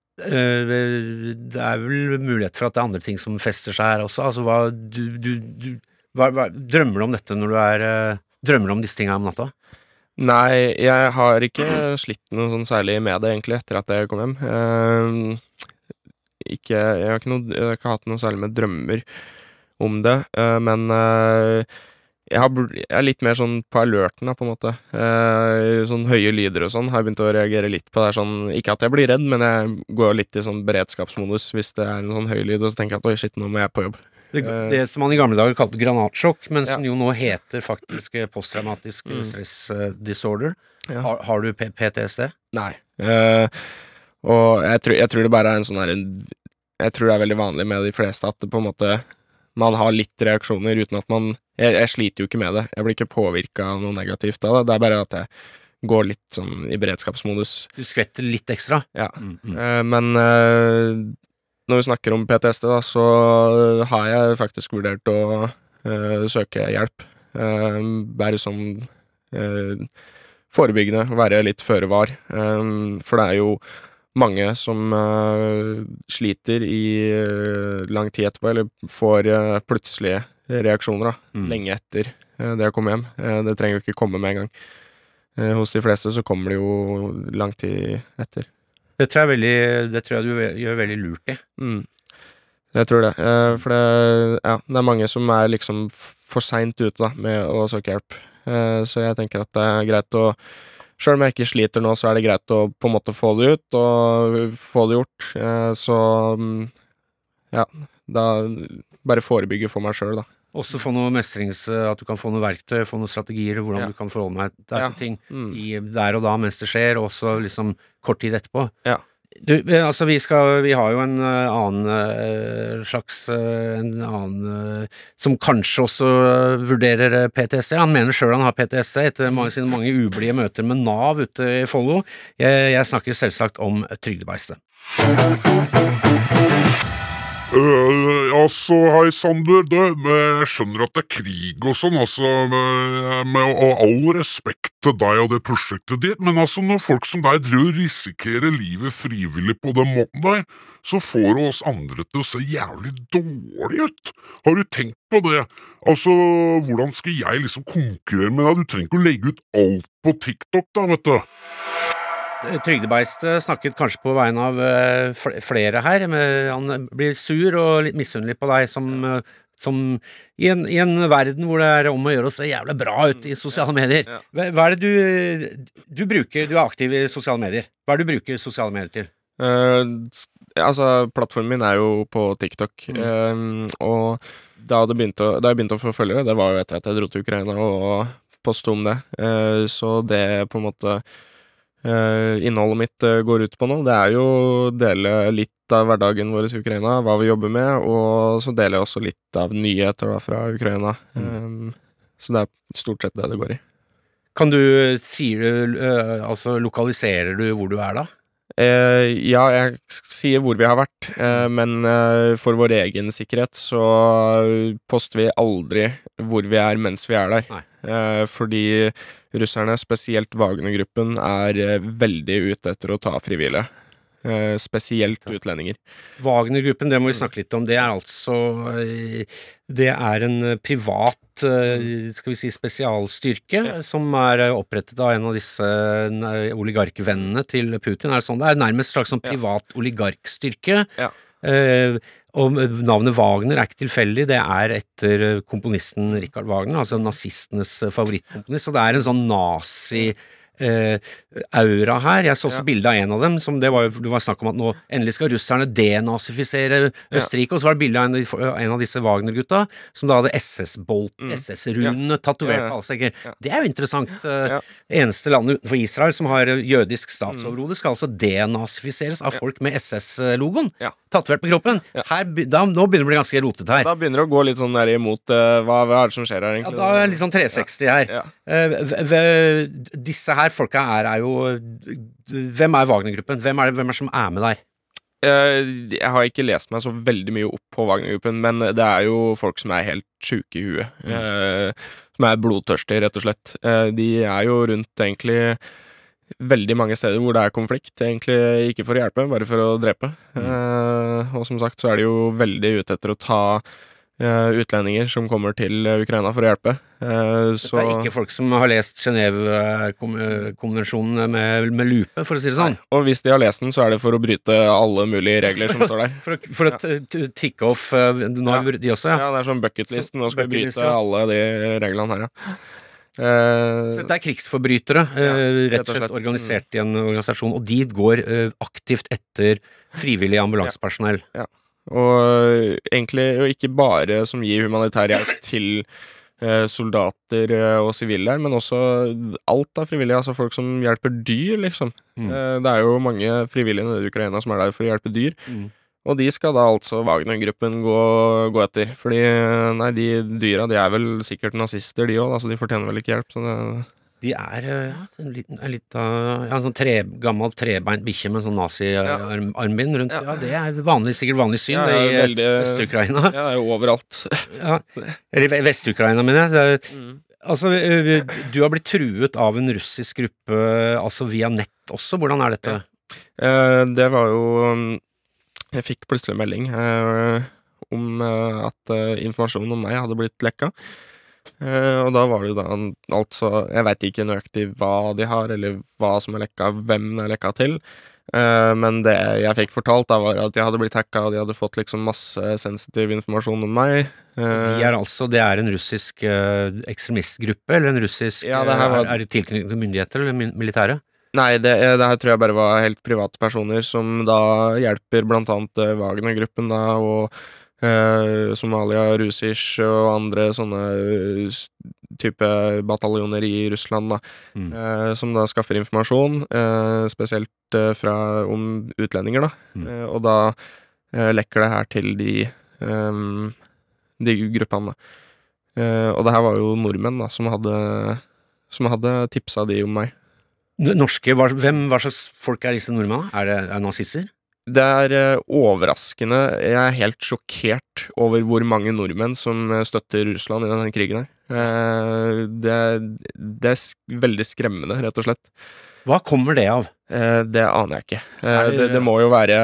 Det er vel mulighet for at det er andre ting som fester seg her også. Altså, hva, du, du, du, hva, hva drømmer du om dette når du er drømmer du om disse tingene om natta? Nei, jeg har ikke slitt noe sånn særlig med det egentlig etter at jeg kom hjem. Eh, ikke, jeg, har ikke noe, jeg har ikke hatt noe særlig med drømmer om det, eh, men eh, Jeg, har, jeg er litt mer sånn på alerten da, på en måte. Eh, sånn høye lyder og sånn har jeg begynt å reagere litt på. Det er sånn, ikke at jeg blir redd, men jeg går litt i sånn beredskapsmodus hvis det er en sånn høy lyd, og så tenker jeg at oi, shit, nå må jeg på jobb. Det, det som man i gamle dager kalte granatsjokk, men som ja. jo nå heter faktisk posttraumatisk mm. stress disorder. Ja. Har, har du P T S D? Nei. Eh, og jeg tror, jeg tror det bare er en sånn her, jeg tror det er veldig vanlig med de fleste at det på en måte man har litt reaksjoner uten at man jeg, jeg sliter jo ikke med det. Jeg blir ikke påvirket av noe negativt av det. Det er bare at jeg går litt sånn i beredskapsmodus. Du skvetter litt ekstra? Ja. Mm, mm. Eh, men eh, når vi snakker om P T S D da, så har jeg faktisk vurdert å eh, søke hjelp. Eh, bare som eh, forebyggende, være litt føre var. Eh, for det er jo mange som uh, sliter i uh, lang tid etterpå, eller får uh, plutselige reaksjoner da, mm. lenge etter uh, det å komme hjem. Uh, det trenger jo ikke komme med en gang. Uh, hos de fleste så kommer det jo lang tid etter. Det tror jeg, veldig, det tror jeg du gjør veldig lurt i. Mm. Jeg tror det. Uh, for det, ja, det er mange som er liksom for sent ute da, med å søke hjelp. Uh, så jeg tenker at det er greit å selv om jeg ikke sliter nå, så er det greit å på en måte få det ut, og få det gjort. Så, ja, da bare forebygge for meg selv, da. Også få noe mestrings, at du kan få noe verktøy, få noen strategier, hvordan ja. du kan forholde meg til ja. ting mm. i der og da mens det skjer, og også liksom kort tid etterpå. Ja. Du, altså vi skal, vi har jo en uh, annen uh, slags, uh, en annen uh, som kanskje også uh, vurderer uh, P T S D. Han mener selv han har P T S D etter mange, sine mange ublide møter med Nav ute i Follo. Jeg, jeg snakker selvsagt om trygdebeistet. Uh, altså, hei Sander, det, jeg skjønner at det er krig og sånn, altså, med, med og all respekt til deg og det prosjektet ditt, men altså, når folk som deg driver og risikerer livet frivillig på den måten der, så får du oss andre til å se jævlig dårlig ut. Har du tenkt på det? Altså, hvordan skal jeg liksom konkurrere med deg? Du trenger ikke å legge ut alt på TikTok da, vet du. Trygdebeist snakket kanskje på vegne av flere her, men han blir sur og litt misunnelig på deg som, som i, en, i en verden hvor det er om å gjøre å se jævlig bra ut i sosiale medier. Hva, hva er det du, du bruker, du er aktiv i sosiale medier, hva er det du bruker sosiale medier til? Uh, altså, plattformen min er jo på TikTok, mm. uh, og da, det begynte å, da jeg begynte å få følgere, det var jo etter at jeg dro til Ukraina og postet om det, uh, så det på en måte Uh, innholdet mitt uh, går ut på nå. Det er jo dele litt av hverdagen vår i Ukraina, hva vi jobber med, og så deler jeg også litt av nyheter da, fra Ukraina. Mm. Um, så det er stort sett det det går i. Kan du, sier du, uh, altså lokaliserer du hvor du er da? Uh, ja, jeg sier hvor vi har vært, uh, men uh, for vår egen sikkerhet så poster vi aldri hvor vi er mens vi er der. Uh, fordi russerne, spesielt Wagner-gruppen, er uh, veldig ute etter å ta frivillige. eh, spesielt utlendinger. Wagner-gruppen, det må vi snakke litt om. Det er altså eh, Det er en privat eh, skal vi si spesialstyrke Ja. som er eh, opprettet av en av disse eh, oligarkvennene til Putin. Er det sånn? Det er nærmest slags sånn Ja. privat oligarkstyrke. Ja. Eh, og navnet Wagner er ikke tilfeldig, det er etter eh, komponisten Richard Wagner, altså nazistenes eh, favorittkomponist, så det er en sånn nazi eh, aura her. Jeg så også Ja. bildet av en av dem, som det var, det var snakk om at nå endelig skal russerne denazifisere Østerrike, og så var det bildet av en, en av disse Wagner-gutta, som da hadde S S-bolten, Mm. S S-runene tatovert Ja, ja. på alle seg. Ja. Det er jo interessant. Eh, Ja. Eneste landet utenfor Israel som har jødisk statsoverhode, skal altså denazifiseres av Ja. folk med S S-logoen. Ja. Tatovert på kroppen. Ja. Her, be- da, nå begynner det å bli ganske rotete her. Da begynner det å gå litt sånn der imot eh, hva, hva er det som skjer her, Ja, egentlig? da er det litt sånn tre seksti her. Ja. Eh, v- v- disse her folka er, er jo Hvem er Wagner-gruppen? Hvem er det hvem er det som er med der? Eh, Jeg har ikke lest meg så veldig mye opp på Wagner-gruppen, men det er jo folk som er helt sjuke i huet. eh, Som er blodtørstige, rett og slett. Eh, De er jo rundt egentlig veldig mange steder hvor det er konflikt. Egentlig ikke for å hjelpe, bare for å drepe. Eh, Og som sagt så er de jo veldig ute etter å ta eh, utlendinger som kommer til eh, Ukraina for å hjelpe. Eh, Dette er ikke folk som har lest Genève-konvensjonen med, med lupe, for å si det sånn. Og hvis de har lest den, så er det for å bryte alle mulige regler som står der. For å, for å t- t- tikke off eh, Nå har vi de også, ja. Ja, det er sånn bucketlist. Nå skal vi Bucketlist, bryte ja. alle de reglene her, ja. Eh, Så dette er krigsforbrytere, eh, Ja, rett rett og og slett slett. organisert i en organisasjon, og de går eh, aktivt etter frivillig ambulansepersonell. og egentlig jo ikke bare som gir humanitær hjelp til eh, soldater eh, og sivile, men også alt av frivillige, altså folk som hjelper dyr, liksom. Mm. Eh, det er jo mange frivillige nede i Ukraina som er der for å hjelpe dyr. Mm. Og de skal da altså Wagner-gruppen gå, gå etter. Fordi, nei, de dyra, de er vel sikkert nazister, de òg, altså de fortjener vel ikke hjelp. Så det, De er eh, ja, en liten, en liten ja, en sånn tre, gammel trebeint bikkje med sånn nazi-armbind rundt. Ja. Ja. det er vanlig, sikkert vanlig syn Ja, det ja, i veldig- Øst-Ukraina. ja, det er jo overalt. Ja. Eller i Vest-Ukraina, mener jeg. Det er, Mm. altså, eh, du har blitt truet av en russisk gruppe, altså via nett også. Hvordan er dette? Eh, det var jo um, Jeg fikk plutselig melding eh, om eh, at eh, informasjonen om meg hadde blitt lekka. Eh, og da var det jo da en- altså Jeg veit ikke nøyaktig hva de har, eller hva som er lekka, hvem det er lekka til. Eh, men det jeg fikk fortalt, da var at jeg hadde blitt hacka, og de hadde fått liksom masse sensitiv informasjon om meg. Eh, De er altså, det er en russisk eh, ekstremistgruppe, eller en russisk Ja, det her var- eh, Er det tilknyttet til myndigheter eller min- militære? Nei, det, det her tror jeg bare var helt private personer som da hjelper blant annet eh, Wagner-gruppen da, og eh, Somalia, Rusish og andre sånne eh, s- type bataljoner i Russland da, Mm. eh, som da skaffer informasjon, eh, spesielt eh, fra, om utlendinger da, Mm. eh, og da eh, lekker det her til de, eh, de gruppene da. Eh, og det her var jo nordmenn da, som hadde, som hadde tipsa de om meg. N- Norske, hva, hvem, hva slags folk er disse nordmennene? Er det, er det nazister? Det er eh, overraskende. Jeg er helt sjokkert over hvor mange nordmenn som eh, støtter Russland i denne krigen her. Eh, det, det er sk veldig skremmende, rett og slett. Hva kommer det av? Eh, det aner jeg ikke. Eh, Er det- det, det må jo være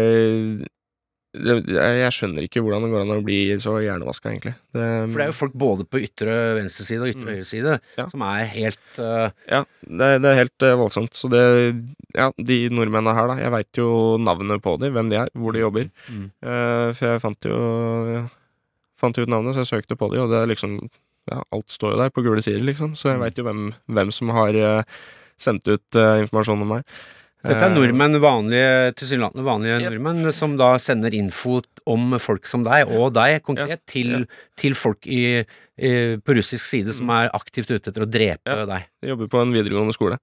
eh, det, Jeg skjønner ikke hvordan det går an å bli så hjernevaska, egentlig. Det, For det er jo folk både på ytre venstre side og ytre Mm. høyre side Ja. som er helt eh, Ja, det, det er helt eh, voldsomt. Så det Ja, de nordmennene her, da. Jeg veit jo navnet på dem, hvem de er, hvor de jobber. mm. Eh, for jeg fant jo jeg fant ut navnet, så jeg søkte på dem, og det er liksom Ja, alt står jo der på gule sider, liksom. Så jeg veit jo hvem, hvem som har eh, sendt ut eh, informasjon om meg. Dette er Eh, nordmenn, vanlige, tilsynelatende vanlige Yep. nordmenn, som da sender info om folk som deg, og deg konkret, til, Ja. til folk i, i, på russisk side som er aktivt ute etter å drepe Ja. deg. Jeg jobber på en videregående skole.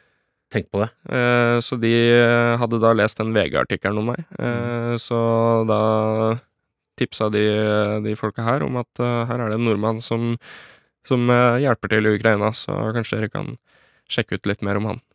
Tenk på det. Eh, så de eh, hadde da lest den V G-artikkelen om meg. Eh, så da tipsa de, de folka her om at eh, her er det en nordmann som, som eh, hjelper til i Ukraina, så kanskje dere kan sjekke ut litt mer om han.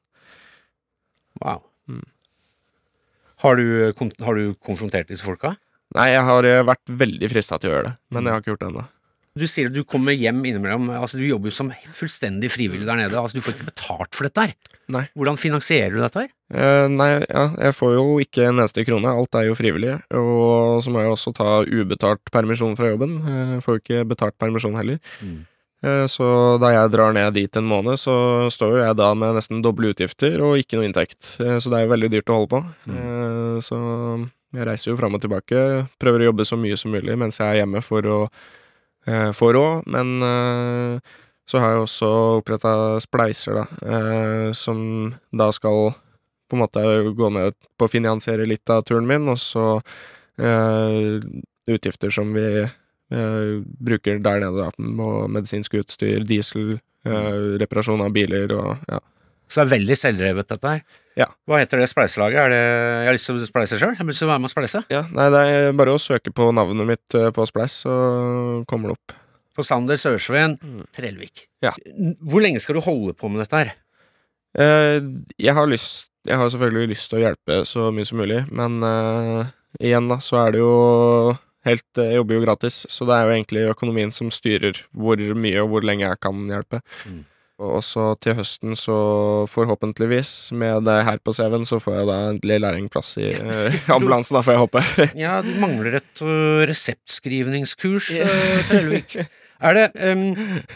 Wow. Mm. Har du, kon- har du konfrontert disse folka? Nei, jeg har eh, vært veldig frista til å gjøre det, men jeg har ikke gjort det ennå. Du sier at du kommer hjem innimellom, altså du jobber jo som fullstendig frivillig der nede, altså du får ikke betalt for dette her. Nei. Hvordan finansierer du dette her? Eh, nei, ja, jeg får jo ikke en eneste krone, alt er jo frivillig, og så må jeg også ta ubetalt permisjon fra jobben, jeg får jo ikke betalt permisjon heller. Mm. Eh, så da jeg drar ned dit en måned, så står jo jeg da med nesten doble utgifter og ikke noe inntekt, eh, så det er jo veldig dyrt å holde på. Mm. Eh, så jeg reiser jo frem og tilbake, prøver å jobbe så mye som mulig mens jeg er hjemme for å eh, få råd, men eh, så har jeg også opprettet spleiser da, eh, som da skal på en måte gå ned på å finansiere litt av turen min, og så eh, utgifter som vi eh, bruker der nede da, på medisinsk utstyr, diesel, eh, reparasjon av biler og ja. Så det er veldig selvdrevet dette her? Ja. Hva heter det spleiselaget? Er det, jeg har lyst til å spleise selv, jeg har lyst til å være med å spleise? Ja, nei, det er bare å søke på navnet mitt på spleis, så kommer det opp. På Sander Sørsveen, mm. Trellvik. Ja. Hvor lenge skal du holde på med dette her? Eh, jeg har lyst, jeg har selvfølgelig lyst til å hjelpe så mye som mulig, men eh, igjen da, så er det jo helt, jeg jobber jo gratis, så det er jo egentlig økonomien som styrer hvor mye og hvor lenge jeg kan hjelpe. Mm. Og også til høsten så forhåpentligvis med det her på C V-en så får jeg da endelig lærlingplass i eh, ambulansen da, får jeg håpe. Ja, du mangler et uh, reseptskrivningskurs, uh, Trellvik. Er det um,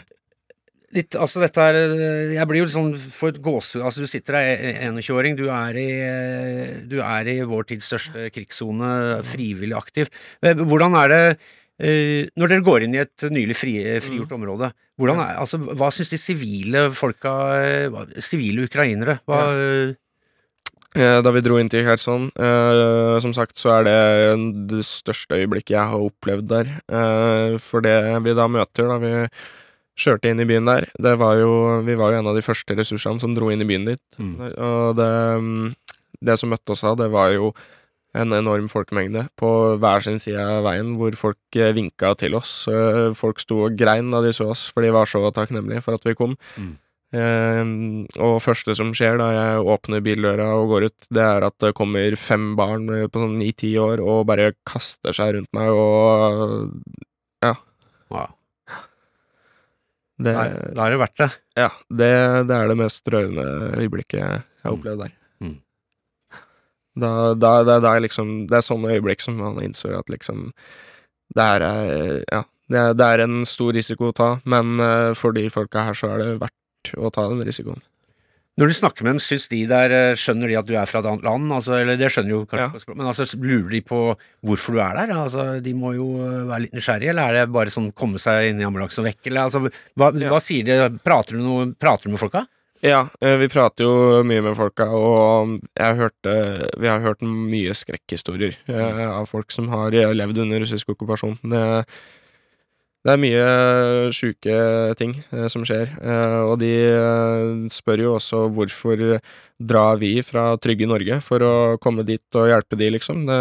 litt, altså dette er, jeg blir jo litt sånn for et gåsehud, altså du sitter der enogtjue-åring, du er i, du er i vår tids største krigszone, frivillig aktivt. Hvordan er det, uh, når dere går inn i et nylig fri, frigjort område, hvordan er, altså, hva synes de sivile folka, sivile ukrainere, hva... Ja. Da vi dro inn til Kherson, eh, som sagt, så er det det største øyeblikket jeg har opplevd der. Eh, for det vi da møter, da vi kjørte inn i byen der, det var jo, vi var jo en av de første ressursene som dro inn i byen dit. Mm. Og det, det som møtte oss da, det var jo en enorm folkemengde på hver sin side av veien, hvor folk vinket til oss. Folk sto og grein da de så oss, for de var så takknemlige for at vi kom. Mm. Eh, og første som skjer da jeg åpner bildøra og går ut, det er at det kommer fem barn på sånn ni-ti år og bare kaster seg rundt meg og ja. Wow. Det, Nei, da er det verdt det. Ja, det, det er det mest rørende øyeblikket jeg har opplevd der. Mm. Da, da, da, da er liksom, det er sånne øyeblikk som man innser at liksom det er, ja, det er, det er en stor risiko å ta, men for de folka her så er det verdt å ta den risikoen. Når du snakker med dem, synes de der, skjønner de at du er fra et annet land, altså, eller det skjønner jo kanskje, ja. Men altså, lurer de på hvorfor du er der? Altså, de må jo være litt nysgjerrige, eller er det bare sånn komme seg inn i ambulansen og vekk, eller altså, hva, ja. Hva sier de? Prater du, noe, prater du med folka? Ja, vi prater jo mye med folka, og jeg har hørt, vi har hørt mye skrekkhistorier av folk som har levd under russisk okkupasjon. Det Det er mye syke ting eh, som skjer, eh, og de eh, spør jo også hvorfor drar vi fra trygge Norge for å komme dit og hjelpe de, liksom. Det,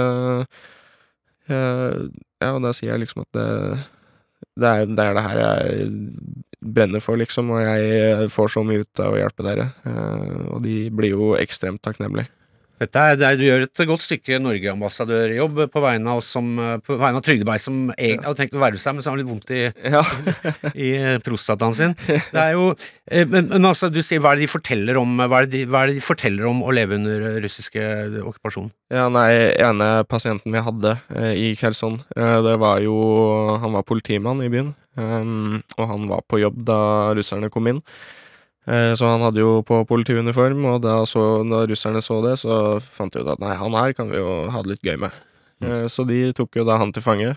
eh, ja, og da sier jeg liksom at det, det, er, det er det her jeg brenner for, liksom, og jeg får så mye ut av å hjelpe dere, eh, og de blir jo ekstremt takknemlige. Dette er, det er, du gjør et godt stykke Norge-ambassadørjobb på vegne av oss som, på vegne av Trygdeberg som egentlig hadde tenkt å verve seg, men så har han litt vondt i, ja. i prostataen sin. Det er jo, men, men altså, du sier, hva er det de forteller om, hva er det de, hva er det de forteller om å leve under russiske okkupasjon? Ja, nei, ene pasienten vi hadde eh, i Kherson, eh, det var jo, han var politimann i byen, eh, og han var på jobb da russerne kom inn. Så han hadde jo på politiuniform, og da, så, da russerne så det, så fant de ut at nei, han her kan vi jo ha det litt gøy med. Mm. Så de tok jo da han til fange.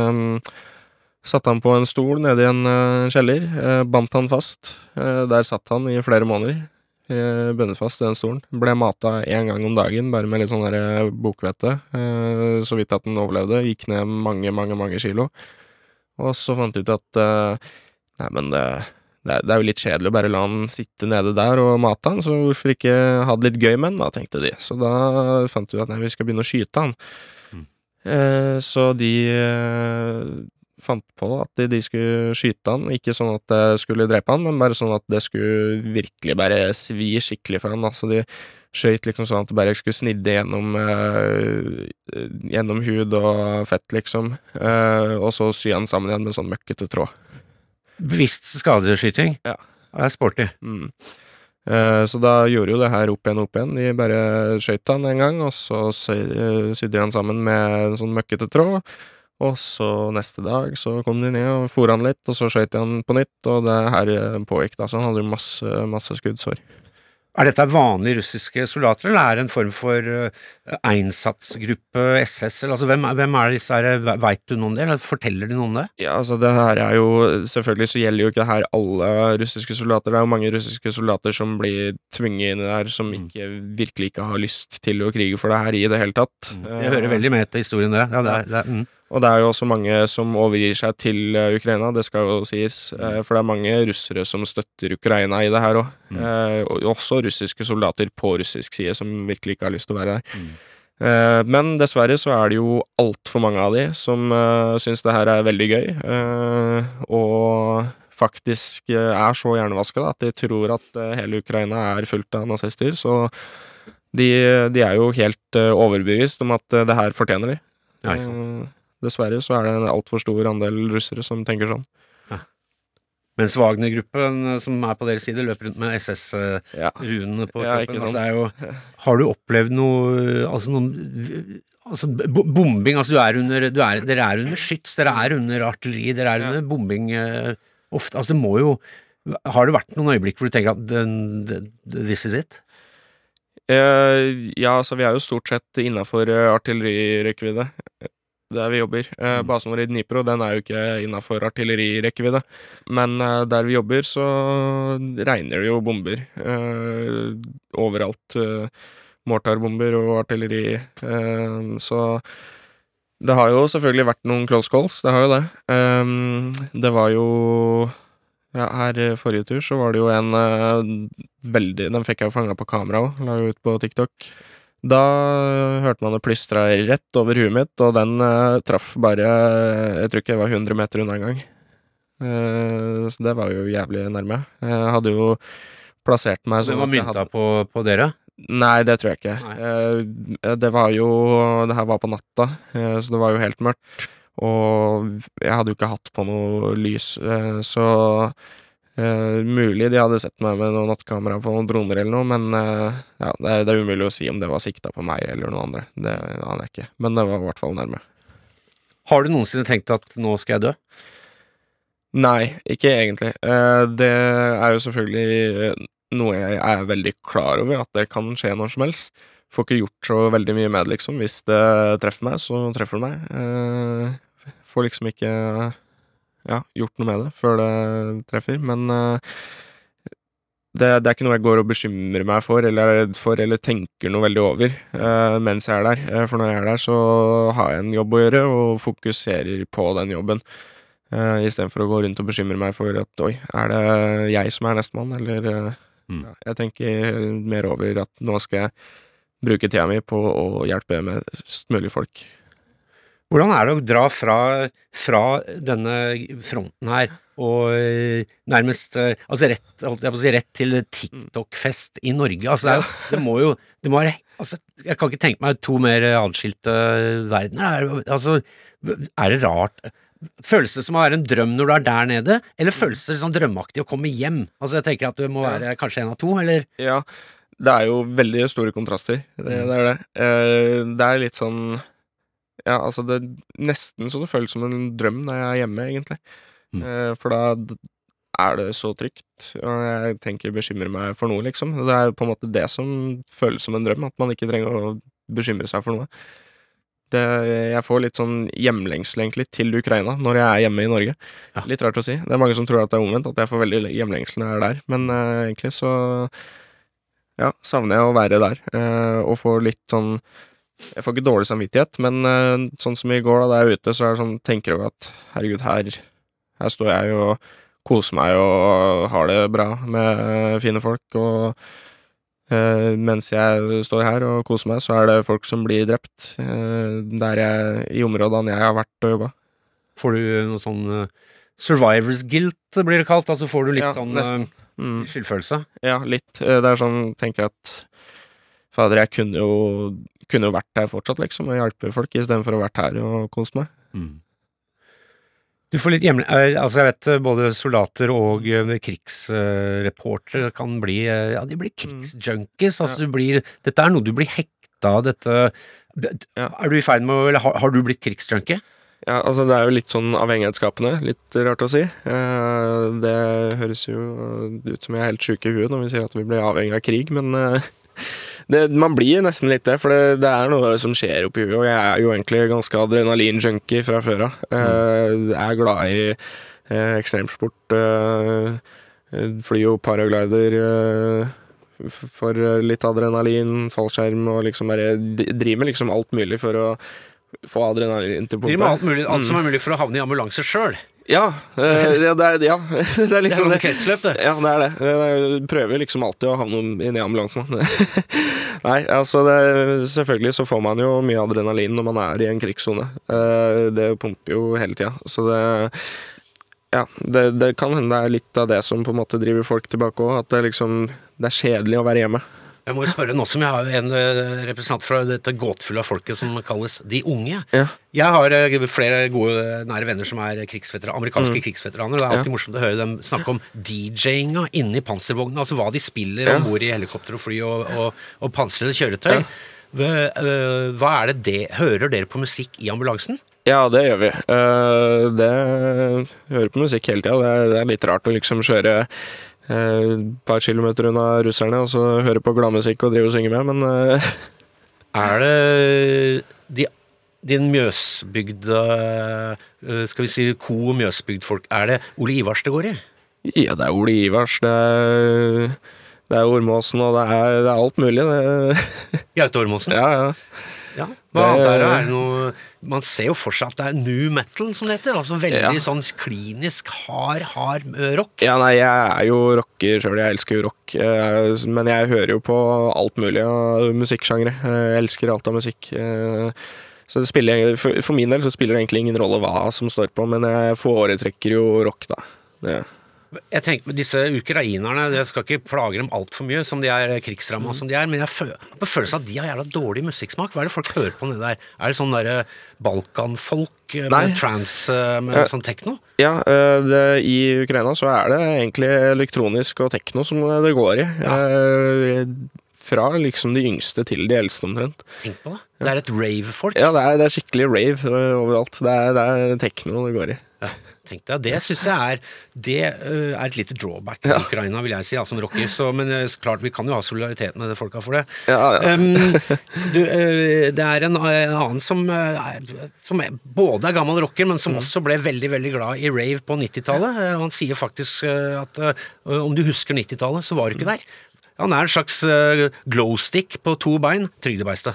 Satt han på en stol nede i en kjeller, bandt han fast. Der satt han i flere måneder, bundet fast i den stolen. Ble matet en gang om dagen, bare med litt sånn der bokvette, så vidt at den overlevde. Gikk ned mange, mange, mange kilo. Og så fant de ut at nei, men det Det er, det er jo litt kjedelig å bare la han sitte nede der og mate han, så hvorfor ikke ha det litt gøy med han, da, tenkte de. Så da fant de at nei, vi skal begynne å skyte han. Mm. Eh, så de eh, fant på at de, de skulle skyte han, ikke sånn at det skulle drepe han, men bare sånn at det skulle virkelig bare svi skikkelig for han, da. Så de skjøt liksom sånn at det bare skulle snidde gjennom, eh, gjennom hud og fett, liksom, eh, og så sy han sammen igjen med sånn møkkete tråd. Bevisst skadeskyting? Ja. Det er sporty. Mm. Eh, så da gjorde jo det her opp igjen opp igjen. De bare skjøt han en gang, og så sy- sydde de han sammen med en sånn møkkete tråd. Og så neste dag så kom de ned og for han litt, og så skjøt de han på nytt, og det her eh, pågikk da, så han hadde jo masse, masse skuddsår. Er dette vanlige russiske soldater, eller er det en form for uh, einsatsgruppe, S S, eller altså hvem, hvem er disse her, vet du noe om det, eller forteller de noe om det? Ja, altså det her er jo, selvfølgelig så gjelder jo ikke det her alle russiske soldater, det er jo mange russiske soldater som blir tvunget inn i det her, som ikke, virkelig ikke har lyst til å krige for det her i det hele tatt. Jeg hører veldig med til historien det. Ja, det er, det er, mm. Og det er jo også mange som overgir seg til uh, Ukraina, det skal jo sies, uh, for det er mange russere som støtter Ukraina i det her også. Mm. Uh, og også russiske soldater på russisk side som virkelig ikke har lyst til å være der. Mm. Uh, men dessverre så er det jo alt for mange av de som uh, synes det her er veldig gøy, uh, og faktisk uh, er så hjernevasket at de tror at uh, hele Ukraina er fullt av nazister, så de, de er jo helt uh, overbevist om at uh, det her fortjener de. Ja, ikke sant. Uh, Dessverre så er det en alt for stor andel russere som tenker sånn. Ja. Mens Wagner-gruppen som er på deres side løper rundt med S S-runene på Ja, kroppen. ikke Altså, sant. det er jo, har du opplevd noe, altså noen, altså bo- bombing, altså du er under, du er, dere er under skyts, dere er under artilleri, dere er Ja. under bombing eh, ofte, altså det må jo, har det vært noen øyeblikk hvor du tenker at den- den- this is it? Eh, ja, så vi er jo stort sett innenfor uh, artillerirekvidde der vi jobber. Eh, basen vår i Dnipro, den er jo ikke innenfor artillerirekvidde. Men eh, der vi jobber så regner det jo bomber. Eh, overalt. Eh, mortarbomber og artilleri. Eh, så det har jo selvfølgelig vært noen close calls, det har jo det. Eh, det var jo ja, her eh, forrige tur så var det jo en eh, veldig, den fikk jeg jo fanget på kamera også, la jo ut på TikTok. Da hørte man det plystra rett over huet mitt, og den eh, traff bare, jeg tror ikke det var hundre meter unna en gang. Eh, så det var jo jævlig nærme. Jeg hadde jo plassert meg Det sånn var at jeg mynta hadde- på, på dere? Nei, det tror jeg ikke. Nei. Eh, det var jo, det her var på natta, eh, så det var jo helt mørkt. Og jeg hadde jo ikke hatt på noe lys, eh, så eh, mulig de hadde sett meg med noen nattkamera på noen droner eller noe, men eh, ja, det, er- det er umulig å si om det var sikta på meg eller noen andre. Det aner jeg ikke, men det var i hvert fall nærme. Har du noensinne tenkt at nå skal jeg dø? Nei, ikke egentlig. Eh, det er jo selvfølgelig eh, noe jeg er veldig klar over, at det kan skje når som helst. Får ikke gjort så veldig mye med det, liksom. Hvis det treffer meg, så treffer det meg. Eh, får liksom ikke ja, gjort noe med det før det treffer, men eh, det, det er ikke noe jeg går og bekymrer meg for, eller er redd for, eller tenker noe veldig over eh, mens jeg er der. Eh, for når jeg er der, så har jeg en jobb å gjøre, og fokuserer på den jobben. Uh, I stedet for å gå rundt og bekymre meg for at oi, er det jeg som er nestemann, eller uh, Mm. ja, jeg tenker mer over at nå skal jeg bruke tida mi på å hjelpe mest mulig folk. Hvordan er det å dra fra, fra denne fronten her og eh, nærmest eh, altså rett, holdt jeg på å si, rett til TikTok-fest i Norge? Altså det, er, jo- det må jo det må være, altså, jeg kan ikke tenke meg to mer adskilte verdener. Er, altså, er det rart? Føles det som å være en drøm når du er der nede, eller føles det sånn drømmeaktig å komme hjem? Altså jeg tenker at du må være kanskje en av to, eller? Ja, det er jo veldig store kontraster, det, det er det. Uh, det er litt sånn ja, altså det er nesten så det føles som en drøm når jeg er hjemme, egentlig. Mm. Uh, for da d- er det så trygt, og jeg tenker bekymre meg for noe, liksom. Det er jo på en måte det som føles som en drøm, at man ikke trenger å bekymre seg for noe. Det, jeg får litt sånn hjemlengsel egentlig til Ukraina når jeg er hjemme i Norge. Ja. Litt rart å si. Det er mange som tror at det er omvendt, at jeg får veldig hjemlengsel når jeg er der. Men uh, egentlig så ja, savner jeg å være der, uh, og få litt sånn jeg får ikke dårlig samvittighet, men uh, sånn som i går da, da jeg er ute, så er det sånn, tenker jeg over at herregud, her, her står jeg og koser meg og har det bra med uh, fine folk, og Uh, mens jeg står her og koser meg, så er det folk som blir drept uh, der jeg, i områdene jeg har vært og jobbet. Får du noe sånn uh, survivors guilt, blir det kalt? Altså får du litt Ja, sånn nesten. uh, Mm. skyldfølelse? Ja, litt. Uh, det er sånn, tenker jeg at fader, jeg kunne jo, kunne jo vært her fortsatt, liksom, og hjelpe folk, i stedet for å vært her og kost meg. Mm. Du får litt hjemlig, altså jeg vet både soldater og krigsreportere kan bli, ja de blir krigsjunkies, altså du blir, dette er noe du blir hekta av, dette, er du i ferd med, eller har, har du blitt krigsjunkie? Ja, altså det er jo litt sånn avhengighetsskapende, litt rart å si. Det høres jo ut som jeg er helt syk i huet når vi sier at vi blir avhengig av krig, men det, man blir nesten litt det, for det, det er noe som skjer oppi huet, og jeg er jo egentlig ganske adrenalin-junkie fra før av. Mm. Jeg er glad i eh, ekstremsport, eh, fly og paraglider, eh, for litt adrenalin, fallskjerm, og liksom bare driver liksom alt mulig for å få adrenalin til pumpe. Driver med alt mulig, alt som er mulig for å havne i ambulanse selv. Ja, eh, det, det, er, ja, det er liksom det. Er kretsløp, det. Ja, det er det. Jeg prøver liksom alltid å havne inn i ambulansen. Nei, altså det, selvfølgelig så får man jo mye adrenalin når man er i en krigszone. Det pumper jo hele tiden. Så det, ja, det, det kan hende det er litt av det som på en måte driver folk tilbake også, at det liksom, det er kjedelig å være hjemme. Jeg må jo spørre nå som jeg har en representant fra dette gåtfulle folket som kalles de unge. Ja. Jeg har flere gode nære venner som er krigsveteraner, amerikanske mm. krigsveteraner, og det er alltid ja. morsomt å høre dem snakke om D J-inga inne i panservognen, altså hva de spiller ja. ombord i helikopter og fly og, og, og pansrede kjøretøy. Ja. Hva, hva er det det? Hører dere på musikk i ambulansen? Ja, det gjør vi. Det hører på musikk hele tiden. Det er, det er litt rart å liksom kjøre et par kilometer unna russerne og så høre på gladmusikk og drive og synge med, men uh... er det de, din Mjøsbygda skal vi si ko Mjøsbygd folk, er det Ole Ivars det går i? Ja, det er Ole Ivars, det er, det er Ormåsen og det er, det er alt mulig det... Gaute Ormåsen? Ja, ja. Ja, hva annet er det? Er det noe, man ser jo for seg at det er nu metal som det heter, altså veldig ja. sånn klinisk hard, hard rock. Ja, nei, jeg er jo rocker selv, jeg elsker jo rock, men jeg hører jo på alt mulig av musikksjangre, jeg elsker alt av musikk. Så det spiller, for min del så spiller det egentlig ingen rolle hva som står på, men jeg foretrekker jo rock da. Det. Jeg tenker, disse ukrainerne, jeg skal ikke plage dem alt for mye, som de er krigsrammet som de er, men jeg føler, jeg føler at de har jævla dårlig musikksmak. Hva er det folk hører på det der? Er det sånn der Balkanfolk med Nei. trans, med ja. sånn tekno? Ja, det, i Ukraina så er det egentlig elektronisk og tekno som det går i. Ja. Fra liksom de yngste til de eldste omtrent. Tenk på det. Det er et rave-folk. Ja, det er, det er skikkelig rave overalt. Det er, det er tekno det går i. Ja. Tenk deg, det synes jeg er det uh, er et lite drawback i ja. Ukraina, vil jeg si, ja, som rocker, så, men uh, klart vi kan jo ha solidaritet med det folka for det. Ja, ja. Um, du, uh, det er en, en annen som, uh, er, som er, både er gammel rocker, men som mm. også ble veldig, veldig glad i rave på nittitallet. Uh, han sier faktisk uh, at uh, om du husker nittitallet, så var du ikke der. Han er en slags uh, glowstick på to bein, Trygdebeistet.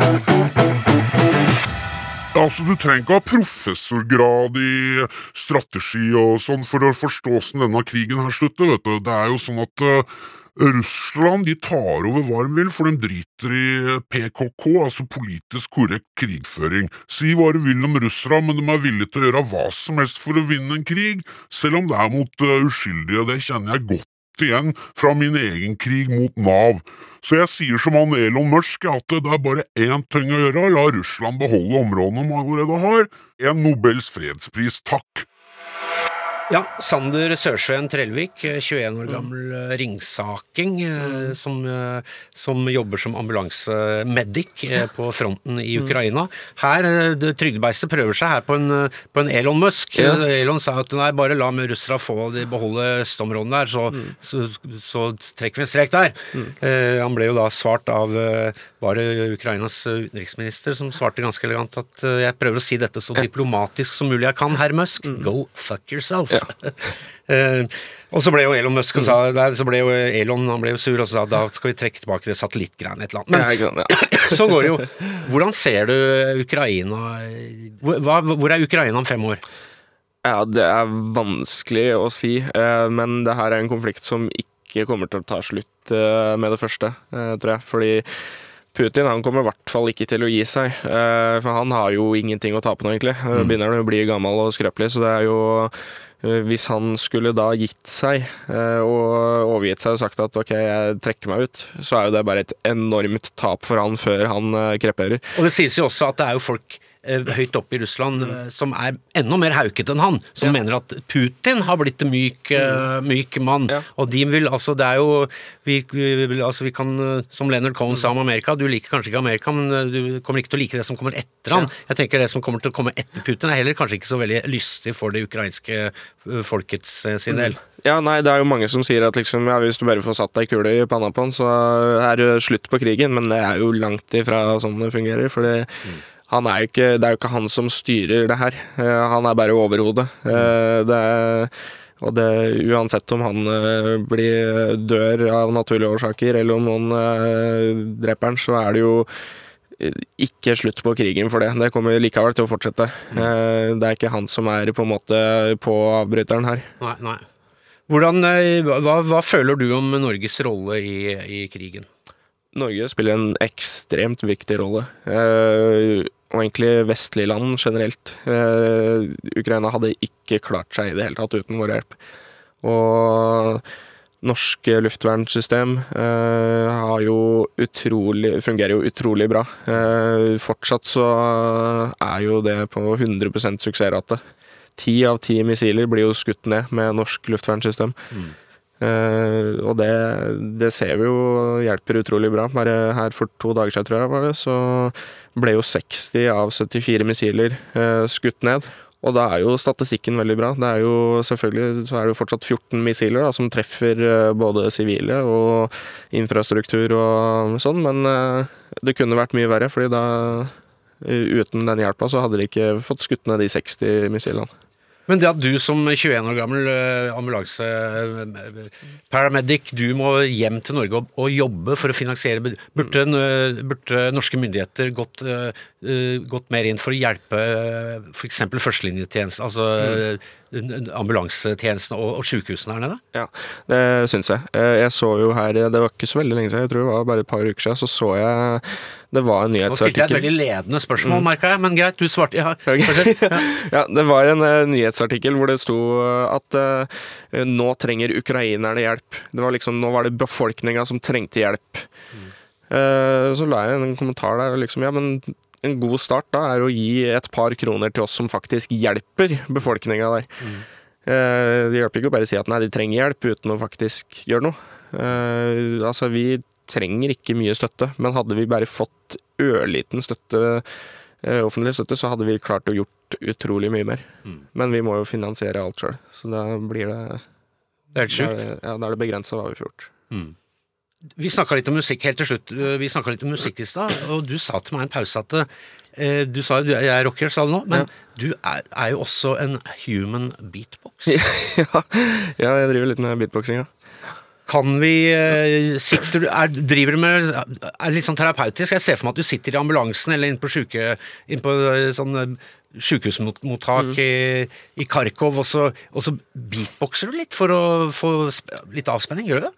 Altså, du trenger ikke ha professorgrad i strategi og sånn for å forstå hvordan denne krigen her slutter, vet du. Det er jo sånn at uh, Russland, de tar over hva de vil, for de driter i P K K, altså politisk korrekt krigføring. Si hva du vil om russere, men de er villige til å gjøre hva som helst for å vinne en krig, selv om det er mot uh, uskyldige, og det kjenner jeg godt igjen fra min egen krig mot Nav. Så jeg sier som han Elon Musk at det er bare én ting å gjøre, la Russland beholde områdene man allerede har. En Nobels fredspris, takk. Ja, Sander Sørsveen Trellvik, tjueen år gammel mm. ringsaking, mm. som, som jobber som ambulansemedic på fronten i Ukraina. Her, Trygdebeistet prøver seg her på en, på en Elon Musk. Ja. Elon sa at nei, bare la med russere få de beholde østområdene der, så, mm. så, så trekker vi en strek der. Mm. Eh, han ble jo da svart av, var det Ukrainas utenriksminister som svarte ganske elegant at jeg prøver å si dette så diplomatisk som mulig jeg kan, herr Musk. Mm. Go fuck yourself. Ja. uh, og så ble jo Elon Musk og sa, der, så ble jo Elon han ble jo sur og sa da skal vi trekke tilbake det satellittgreiene et eller annet. Men ja, ja. Så går det jo. Hvordan ser du Ukraina? Hva, hvor er Ukraina om fem år? Ja, det er vanskelig å si, uh, men det her er en konflikt som ikke kommer til å ta slutt uh, med det første, uh, tror jeg, fordi Putin han kommer i hvert fall ikke til å gi seg, for han har jo ingenting å tape nå egentlig. Han begynner å bli gammel og skrøpelig, så det er jo, hvis han skulle da gitt seg og overgitt seg og sagt at ok, jeg trekker meg ut, så er jo det bare et enormt tap for han før han kreperer. Og det sies jo også at det er jo folk høyt opp i Russland eh, som er enda mer hauket enn han, som Ja. mener at Putin har blitt en myk, eh, myk mann. Ja. Og de vil, altså det er jo vi, vi, vil- altså vi kan, eh, som Leonard Cohen sa om Amerika, du liker kanskje ikke Amerika, men eh, du kommer ikke til å like det som kommer etter han. Jeg tenker det som kommer til å komme etter Putin er heller kanskje ikke så veldig lystig for det ukrainske eh, folkets eh, sin del. Ja, nei, det er jo mange som sier at liksom, ja, hvis du bare får satt deg kule i panna på han, så er det slutt på krigen, men det er jo langt ifra sånn det fungerer, for det, han er jo ikke, det er jo ikke han som styrer det her. Eh, han er bare overhodet. Eh, det er, og det, uansett om han eh, blir dør av naturlige årsaker, eller om noen eh, dreper han, så er det jo ikke slutt på krigen for det. Det kommer likevel til å fortsette. Eh, det er ikke han som er på en måte på avbryteren her. Nei, nei. Hvordan, eh, hva, hva føler du om Norges rolle i, i krigen? Norge spiller en ekstremt viktig rolle, eh, og egentlig vestlige land generelt. Eh, Ukraina hadde ikke klart seg i det hele tatt uten vår hjelp. Og norsk luftvernsystem eh, har jo utrolig, fungerer jo utrolig bra. Eh, fortsatt så er jo det på hundre prosent suksessrate. Ti av ti missiler blir jo skutt ned med norsk luftvernsystem. Mm. Uh, og det, det ser vi jo hjelper utrolig bra. Bare her for to dager siden, tror jeg var det, så ble jo seksti av syttifire missiler uh, skutt ned. Og da er jo statistikken veldig bra. Det er jo selvfølgelig så er det jo fortsatt fjorten missiler da, som treffer uh, både sivile og infrastruktur og sånn, men uh, det kunne vært mye verre, fordi da uh, uten den hjelpa så hadde de ikke fått skutt ned de seksti missilene. Men det at du som tjueen år gammel uh, ambulanse uh, paramedic, du må hjem til Norge og, og jobbe for å finansiere, burde, uh, burde norske myndigheter gått, uh, uh, gått mer inn for å hjelpe uh, for eksempel førstelinjetjenesten, altså uh, ambulansetjenesten og, og sykehusene her nede? Ja, det synes jeg. Jeg så jo her, det var ikke så veldig lenge siden, jeg tror det var bare et par uker siden, så så jeg, det var en nyhetsartikkel. Nå stilte jeg et veldig ledende spørsmål, mm. merket jeg, men greit, du svarte, ja. Okay. ja. ja, det var en uh, nyhetsartikkel hvor det sto at uh, nå trenger ukrainerne hjelp. Det var liksom, nå var det befolkningen som trengte hjelp. Mm. Uh, så la jeg en kommentar der, liksom, ja, men en god start da er å gi et par kroner til oss som faktisk hjelper befolkningen der. Mm. Uh, det hjelper ikke å bare si at nei, de trenger hjelp uten å faktisk gjøre noe. Uh, altså, vi trenger ikke mye støtte, men hadde vi bare fått ørliten støtte, uh, offentlig støtte, så hadde vi klart å gjort utrolig mye mer. Mm. Men vi må jo finansiere alt selv, så da blir det... Det er helt sjukt. Da er det, ja, da er det begrenset hva vi får gjort. Mm. Vi snakket litt om musikk helt til slutt. Vi snakket litt om musikk i sted, og du sa til meg en pause at eh, du sa jo, jeg er rocker, sa du nå, men ja. du er, er jo også en human beatbox. ja, ja, jeg driver litt med beatboxing, ja. Kan vi, sitter du, er, driver du med, er litt sånn terapeutisk, jeg ser for meg at du sitter i ambulansen eller inn på syke, inn på sånn sykehusmottak mm. i, i Kharkov, og så, og så beatboxer du litt for å få litt avspenning, gjør du det?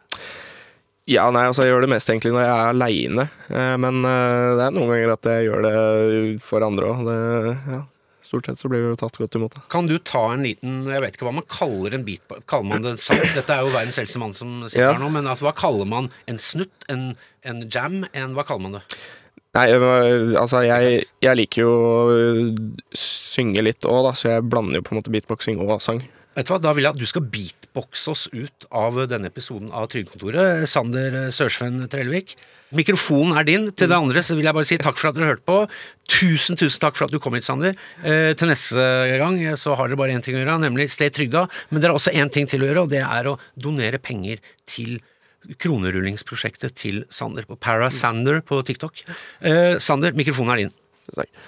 Ja, nei, altså jeg gjør det mest egentlig når jeg er alene, men det er noen ganger at jeg gjør det for andre også. Det, ja, stort sett så blir vi jo tatt godt imot det. Kan du ta en liten, jeg vet ikke hva man kaller en beatbox, kaller man det sang? Dette er jo verdens eldste mann som sitter ja. her nå, men altså, hva kaller man en snutt, en, en jam, en, hva kaller man det? Nei, altså jeg, jeg liker jo å synge litt også da, så jeg blander jo på en måte beatboxing og sang. Vet du hva, da vil jeg at du skal beatboxe oss ut av denne episoden av Trygdekontoret. Sander Sørsven Trellevik. Mikrofonen er din. Til det andre så vil jeg bare si takk for at dere hørte på. Tusen, tusen takk for at du kom hit, Sander. Eh, til neste gang så har dere bare en ting å gjøre, nemlig stay trygda. Men det er også en ting til å gjøre, og det er å donere penger til kronerullingsprosjektet til Sander på Parasander på TikTok. Eh, Sander, mikrofonen er din. Takk.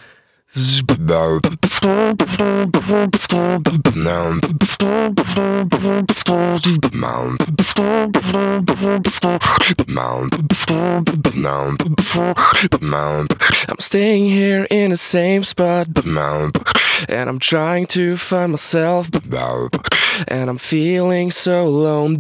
I'm staying here in the same spot, and I'm trying to find myself, and I'm feeling so alone.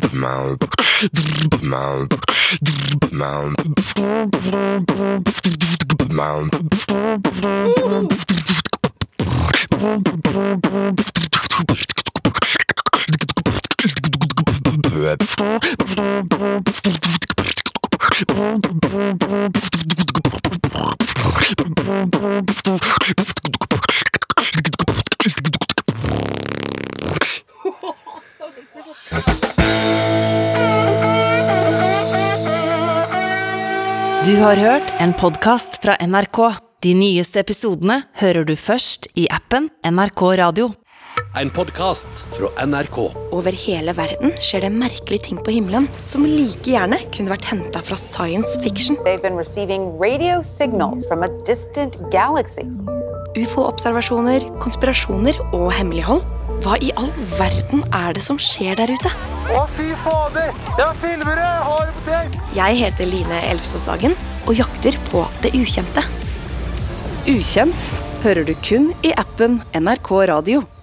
Ooh. Du har hørt en podcast fra N R K. De nyeste episodene hører du først i appen N R K Radio. En podcast fra N R K. Over hele verden skjer det merkelige ting på himmelen, som like gjerne kunne vært hentet fra science fiction. They've been receiving radio signals from a distant galaxy. U F O-observasjoner, konspirasjoner og hemmelighold. Hva i all verden er det som skjer der ute? Å, fy fader! Jeg filmer det! Jeg har det på tape! Jeg heter Line Elfsåshagen og jakter på det ukjente. Ukjent hører du kun i appen N R K Radio.